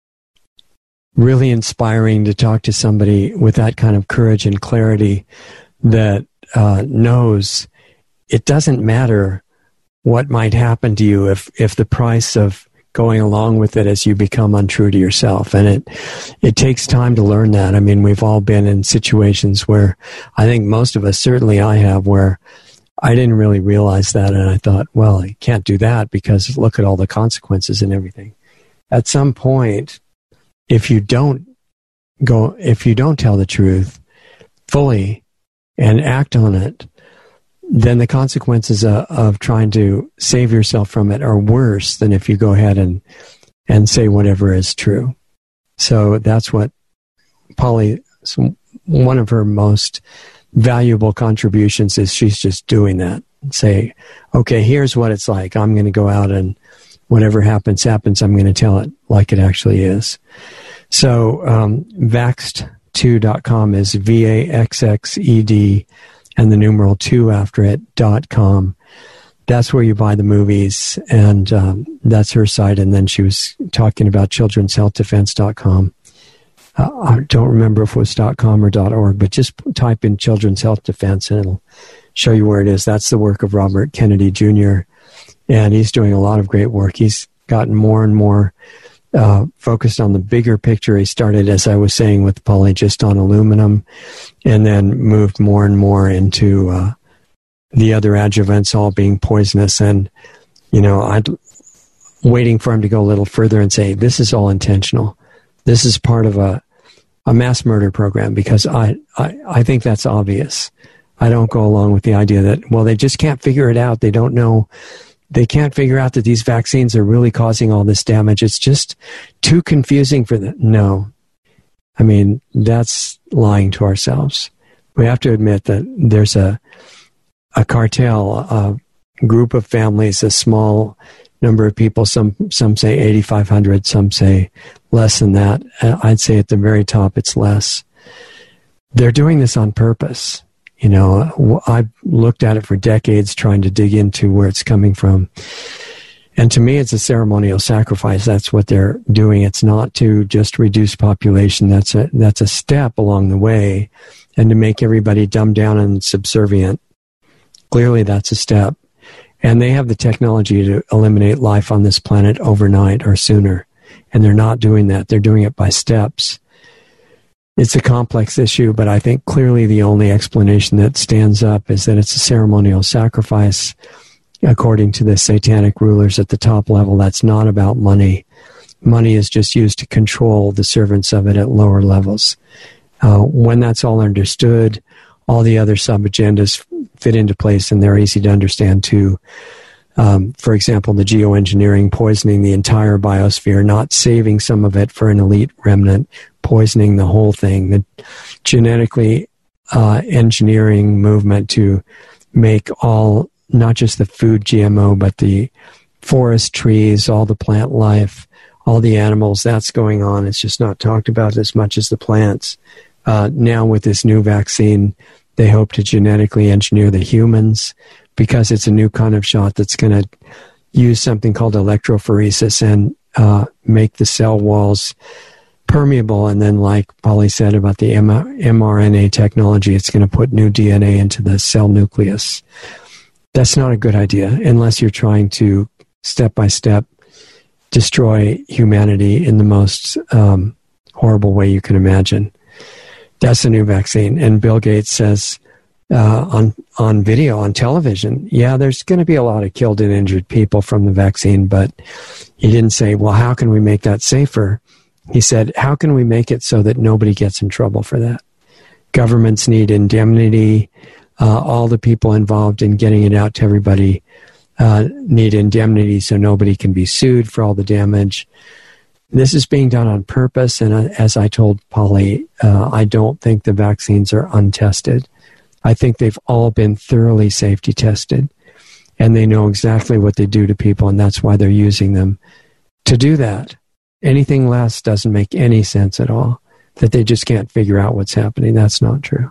really inspiring to talk to somebody with that kind of courage and clarity that uh, knows it doesn't matter what might happen to you if, if the price of going along with it as you become untrue to yourself. And it it takes time to learn that. I mean, we've all been in situations where I think most of us, certainly I have, where I didn't really realize that. And I thought, well, I can't do that because look at all the consequences and everything. At some point, if you don't go, if you don't tell the truth fully and act on it, then the consequences of, of trying to save yourself from it are worse than if you go ahead and, and say whatever is true. So that's what Polly, one of her most valuable contributions is she's just doing that. Say, okay, here's what it's like. I'm going to go out and whatever happens, happens. I'm going to tell it like it actually is. So um, vaxxed two dot com is V A X X E D and the numeral two after it, dot com. That's where you buy the movies, and um, that's her site. And then she was talking about children's health defense dot com. Uh, I don't remember if it was .com or .org, but just type in Children's Health Defense and it'll show you where it is. That's the work of Robert Kennedy Junior, and he's doing a lot of great work. He's gotten more and more uh, focused on the bigger picture. He started, as I was saying, with Polly, just on aluminum, and then moved more and more into uh, the other adjuvants all being poisonous. And, you know, I'm waiting for him to go a little further and say, this is all intentional. This is part of a a mass murder program, because I, I, I think that's obvious. I don't go along with the idea that, well, they just can't figure it out. They don't know. They can't figure out that these vaccines are really causing all this damage. It's just too confusing for them. No. I mean, that's lying to ourselves. We have to admit that there's a, a cartel, a group of families, a small number of people. Some some say eighty-five hundred, some say less than that. I'd say at the very top it's less. they're doing this on purpose. You know, I've looked at it for decades trying to dig into where it's coming from. And to me, it's a ceremonial sacrifice. That's what they're doing. It's not to just reduce population. That's a, that's a step along the way. And to make everybody dumbed down and subservient. Clearly, that's a step. And they have the technology to eliminate life on this planet overnight or sooner. And they're not doing that. They're doing it by steps. It's a complex issue, but I think clearly the only explanation that stands up is that it's a ceremonial sacrifice. According to the satanic rulers at the top level, that's not about money. Money is just used to control the servants of it at lower levels. Uh, when that's all understood, all the other sub-agendas fit into place, and they're easy to understand too. Um, for example, the geoengineering, poisoning the entire biosphere, not saving some of it for an elite remnant, poisoning the whole thing. The genetically uh, engineering movement to make all, not just the food G M O, but the forest trees, all the plant life, all the animals, that's going on. It's just not talked about as much as the plants. Uh, now with this new vaccine, they hope to genetically engineer the humans because it's a new kind of shot that's going to use something called electrophoresis and uh, make the cell walls permeable. And then, like Polly said about the M- mRNA technology, it's going to put new D N A into the cell nucleus. That's not a good idea unless you're trying to step by step destroy humanity in the most um, horrible way you can imagine. That's a new vaccine. And Bill Gates says uh, on on video, on television, yeah, there's going to be a lot of killed and injured people from the vaccine, but he didn't say, well, how can we make that safer? He said, how can we make it so that nobody gets in trouble for that? Governments need indemnity. Uh, all the people involved in getting it out to everybody uh, need indemnity so nobody can be sued for all the damage. This is being done on purpose, and uh, as I told Polly, uh, I don't think the vaccines are untested. I think they've all been thoroughly safety tested, and they know exactly what they do to people, and that's why they're using them to do that. Anything less doesn't make any sense at all, that they just can't figure out what's happening. That's not true.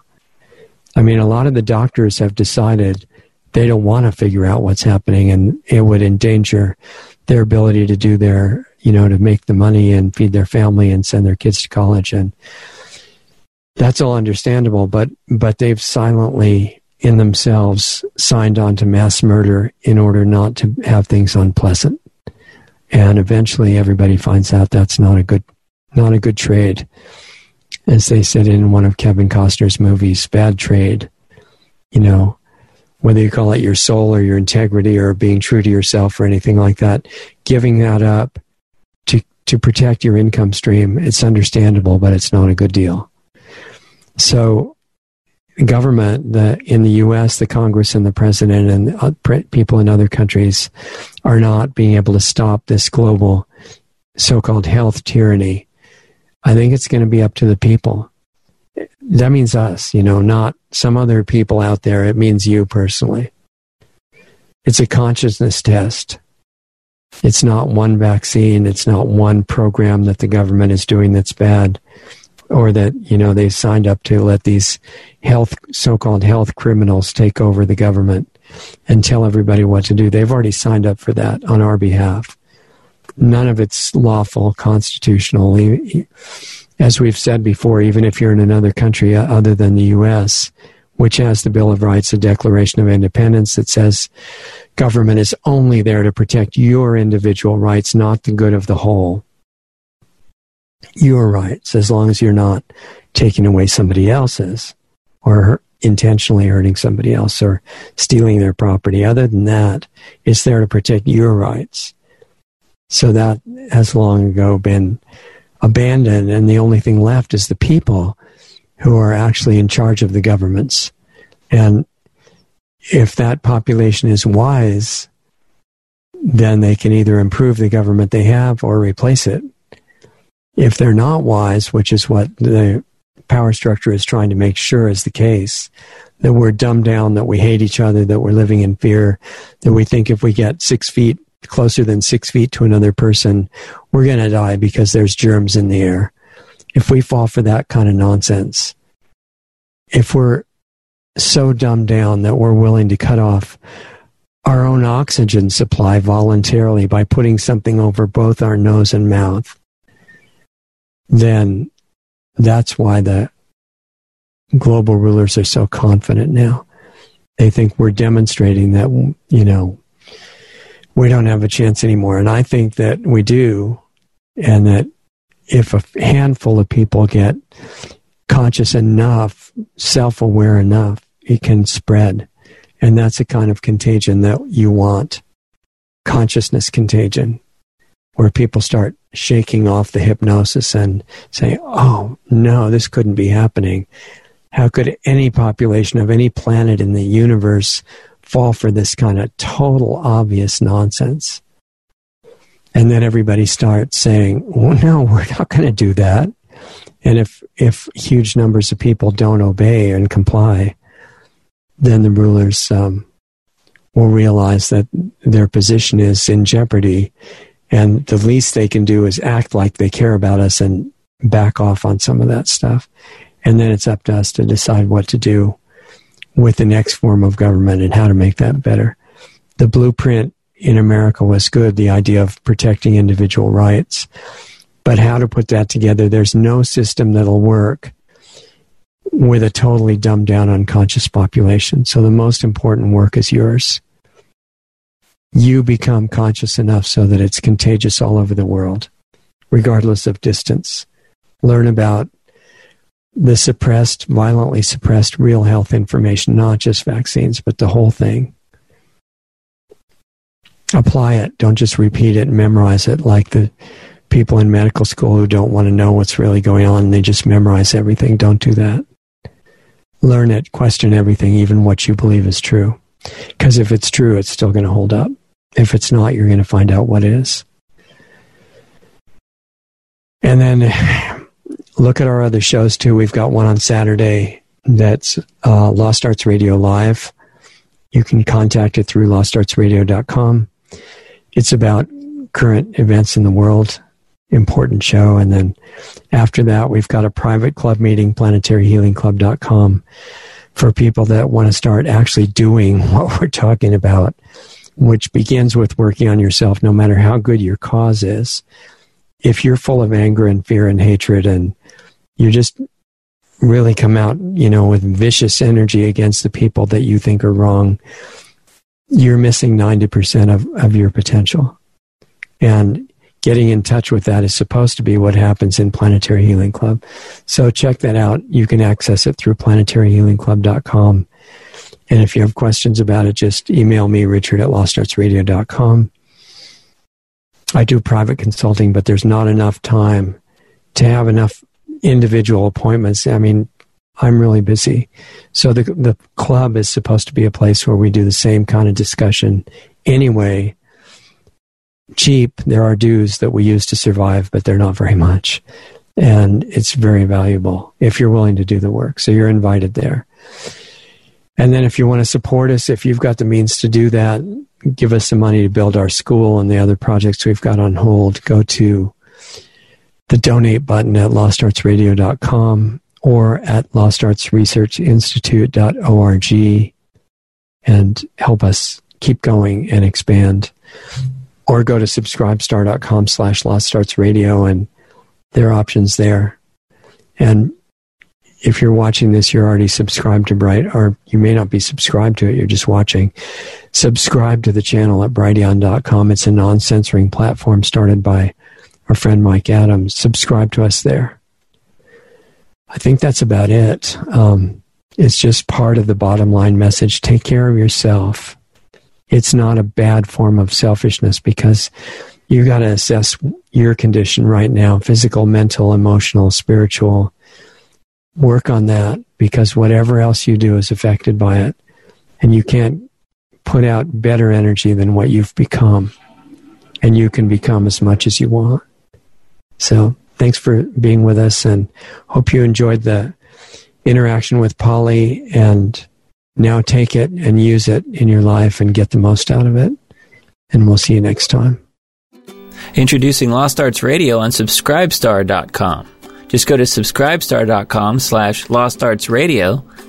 I mean, a lot of the doctors have decided they don't want to figure out what's happening, and it would endanger their ability to do their, you know, to make the money and feed their family and send their kids to college. And that's all understandable, but, but they've silently in themselves signed on to mass murder in order not to have things unpleasant. And eventually everybody finds out that's not a good, not a good trade. As they said in one of Kevin Costner's movies, bad trade. You know, whether you call it your soul or your integrity or being true to yourself or anything like that, giving that up to, to protect your income stream, it's understandable, but it's not a good deal. So the government, the, in the U S, the Congress and the president and the people in other countries are not being able to stop this global so-called health tyranny. I think it's going to be up to the people. That means us, you know, not some other people out there. It means you personally. It's a consciousness test. It's not one vaccine. It's not one program that the government is doing that's bad, or that, you know, they signed up to let these health, so-called health criminals take over the government and tell everybody what to do. They've already signed up for that on our behalf. None of it's lawful, constitutional. As we've said before, even if you're in another country other than the U S, which has the Bill of Rights, the Declaration of Independence that says government is only there to protect your individual rights, not the good of the whole. Your rights, as long as you're not taking away somebody else's or intentionally hurting somebody else or stealing their property. Other than that, it's there to protect your rights. So that has long ago been abandoned, and the only thing left is the people who are actually in charge of the governments. And if that population is wise, then they can either improve the government they have or replace it. If they're not wise, which is what the power structure is trying to make sure is the case, that we're dumbed down, that we hate each other, that we're living in fear, that we think if we get six feet closer than six feet to another person, we're going to die because there's germs in the air. If we fall for that kind of nonsense, if we're so dumbed down that we're willing to cut off our own oxygen supply voluntarily by putting something over both our nose and mouth, then that's why the global rulers are so confident now. They think we're demonstrating that, you know, we don't have a chance anymore. And I think that we do, and that if a handful of people get conscious enough, self-aware enough, it can spread. And that's the kind of contagion that you want. Consciousness contagion, where people start shaking off the hypnosis and say, oh, no, this couldn't be happening. How could any population of any planet in the universe fall for this kind of total obvious nonsense? And then everybody starts saying, well, no, we're not going to do that. And if, if huge numbers of people don't obey and comply, then the rulers um, will realize that their position is in jeopardy. And the least they can do is act like they care about us and back off on some of that stuff. And then it's up to us to decide what to do with the next form of government and how to make that better. The blueprint in America was good, the idea of protecting individual rights. But how to put that together, there's no system that'll work with a totally dumbed down unconscious population. So the most important work is yours. You become conscious enough so that it's contagious all over the world, regardless of distance. Learn about the suppressed, violently suppressed real health information, not just vaccines, but the whole thing. Apply it. Don't just repeat it and memorize it like the people in medical school who don't want to know what's really going on and they just memorize everything. Don't do that. Learn it. Question everything, even what you believe is true. Because if it's true, it's still going to hold up. If it's not, you're going to find out what is. And then look at our other shows, too. We've got one on Saturday that's uh, Lost Arts Radio Live. You can contact it through lost arts radio dot com. It's about current events in the world. Important show. And then after that, we've got a private club meeting, planetary healing club dot com, for people that want to start actually doing what we're talking about, which begins with working on yourself, no matter how good your cause is. If you're full of anger and fear and hatred and you just really come out, you know, with vicious energy against the people that you think are wrong, you're missing ninety percent of, of your potential. And getting in touch with that is supposed to be what happens in Planetary Healing Club. So check that out. You can access it through planetary healing club dot com. And if you have questions about it, just email me, Richard at lost arts radio dot com. I do private consulting, but there's not enough time to have enough individual appointments. I mean, I'm really busy. So the the club is supposed to be a place where we do the same kind of discussion anyway. Cheap. There are dues that we use to survive, but they're not very much. And it's very valuable if you're willing to do the work. So you're invited there. And then if you want to support us, if you've got the means to do that, give us some money to build our school and the other projects we've got on hold, go to the donate button at lost arts radio dot com or at lost arts research institute dot org and help us keep going and expand. Or go to subscribestar dot com slash lostartsradio, and there are options there. And if you're watching this, you're already subscribed to Bright, or you may not be subscribed to it, you're just watching. Subscribe to the channel at brighteon dot com. It's a non-censoring platform started by our friend Mike Adams. Subscribe to us there. I think that's about it. Um, it's just part of the bottom line message. Take care of yourself. It's not a bad form of selfishness because you got to assess your condition right now, physical, mental, emotional, spiritual. Work on that because whatever else you do is affected by it. And you can't put out better energy than what you've become. And you can become as much as you want. So thanks for being with us and hope you enjoyed the interaction with Polly, and now take it and use it in your life and get the most out of it. And we'll see you next time. Introducing Lost Arts Radio on subscribestar dot com. Just go to subscribestar dot com slash Lost Arts Radio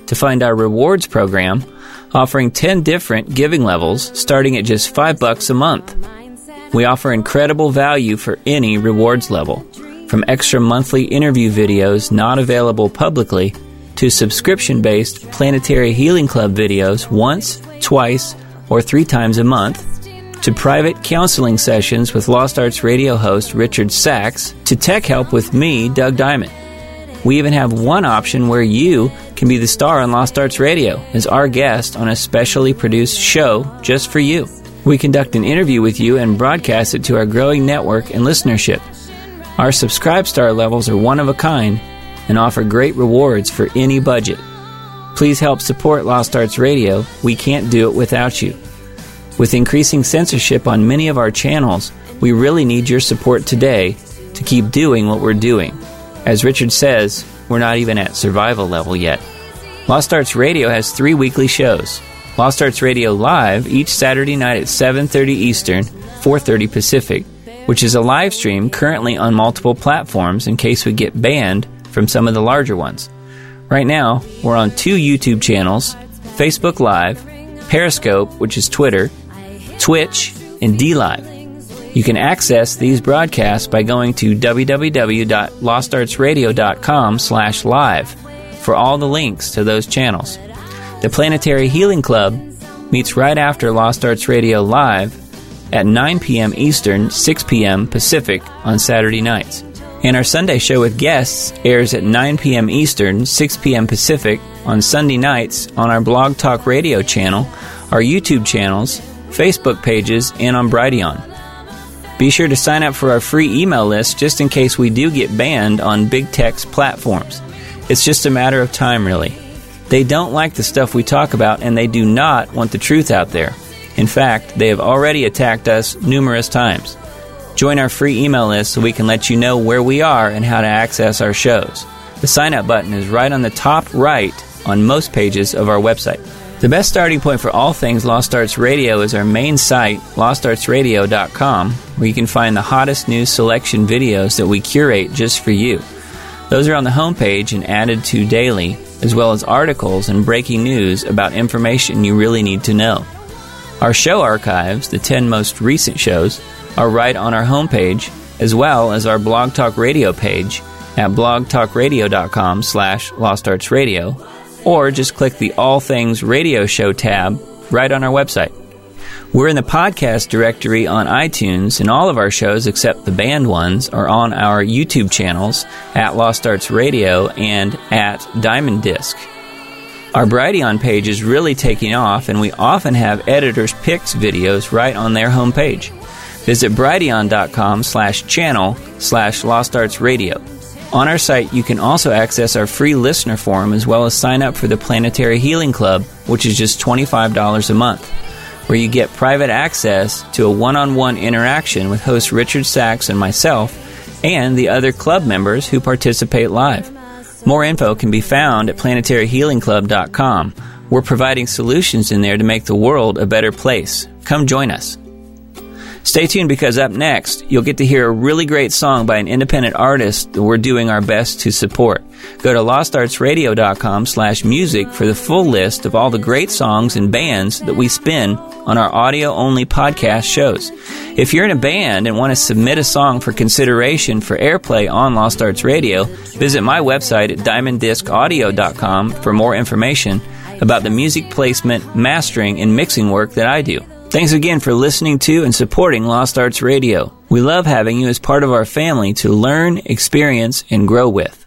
to find our rewards program, offering ten different giving levels starting at just five bucks a month. We offer incredible value for any rewards level, from extra monthly interview videos not available publicly to subscription-based Planetary Healing Club videos once, twice, or three times a month, to private counseling sessions with Lost Arts Radio host Richard Sachs, to tech help with me, Doug Diamond. We even have one option where you can be the star on Lost Arts Radio as our guest on a specially produced show just for you. We conduct an interview with you and broadcast it to our growing network and listenership. Our Subscribe Star levels are one of a kind and offer great rewards for any budget. Please help support Lost Arts Radio. We can't do it without you. With increasing censorship on many of our channels, we really need your support today to keep doing what we're doing. As Richard says, we're not even at survival level yet. Lost Arts Radio has three weekly shows. Lost Arts Radio Live each Saturday night at seven thirty Eastern, four thirty Pacific, which is a live stream currently on multiple platforms in case we get banned from some of the larger ones. Right now, we're on two YouTube channels, Facebook Live, Periscope, which is Twitter, Twitch, and DLive. You can access these broadcasts by going to w w w dot lost arts radio dot com slash live for all the links to those channels. The Planetary Healing Club meets right after Lost Arts Radio Live at nine p.m. Eastern, six p.m. Pacific on Saturday nights. And our Sunday show with guests airs at nine p.m. Eastern, six p.m. Pacific on Sunday nights on our Blog Talk Radio channel, our YouTube channels, Facebook pages, and on Brighteon. Be sure to sign up for our free email list just in case we do get banned on big tech's platforms. It's just a matter of time, really. They don't like the stuff we talk about, and they do not want the truth out there. In fact, they have already attacked us numerous times. Join our free email list so we can let you know where we are and how to access our shows. The sign-up button is right on the top right on most pages of our website. The best starting point for all things Lost Arts Radio is our main site, lost arts radio dot com, where you can find the hottest news selection videos that we curate just for you. Those are on the homepage and added to daily, as well as articles and breaking news about information you really need to know. Our show archives, the ten most recent shows, are right on our homepage, as well as our Blog Talk Radio page at blog talk radio dot com slash lost arts radio, or just click the All Things Radio Show tab right on our website. We're in the podcast directory on iTunes, and all of our shows except the banned ones are on our YouTube channels at Lost Arts Radio and at Diamond Disc. Our Brighteon page is really taking off, and we often have editors' picks videos right on their homepage. Visit brighteon dot com slash channel slash Lost Arts Radio. On our site, you can also access our free listener forum as well as sign up for the Planetary Healing Club, which is just twenty-five dollars a month, where you get private access to a one-on-one interaction with host Richard Sachs and myself and the other club members who participate live. More info can be found at planetary healing club dot com. We're providing solutions in there to make the world a better place. Come join us. Stay tuned, because up next, you'll get to hear a really great song by an independent artist that we're doing our best to support. Go to lost arts radio dot com slash music for the full list of all the great songs and bands that we spin on our audio-only podcast shows. If you're in a band and want to submit a song for consideration for airplay on Lost Arts Radio, visit my website at diamond disc audio dot com for more information about the music placement, mastering, and mixing work that I do. Thanks again for listening to and supporting Lost Arts Radio. We love having you as part of our family to learn, experience, and grow with.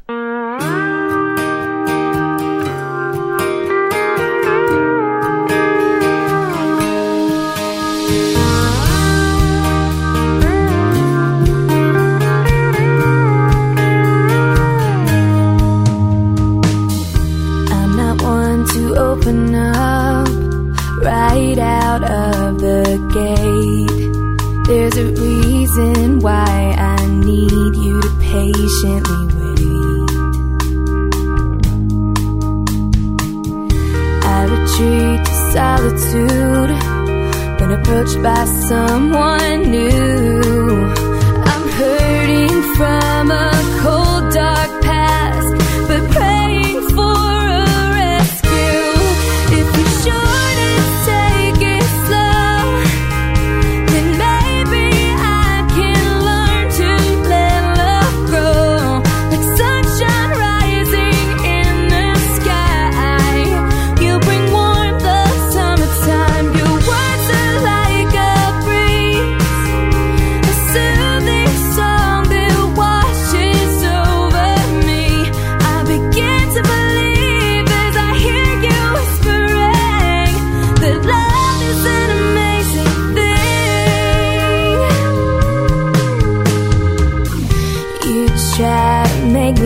I'm not one to open up right out of the gate. There's a reason why I need you to patiently wait. I retreat to solitude when approached by someone new. I'm hurting from a cold, dark past, but praying for a rescue.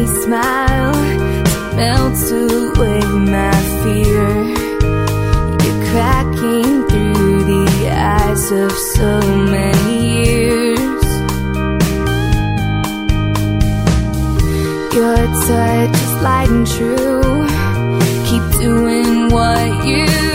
sunny smile melts away my fear. You're cracking through the eyes of so many years. Your touch is light and true. Keep doing what you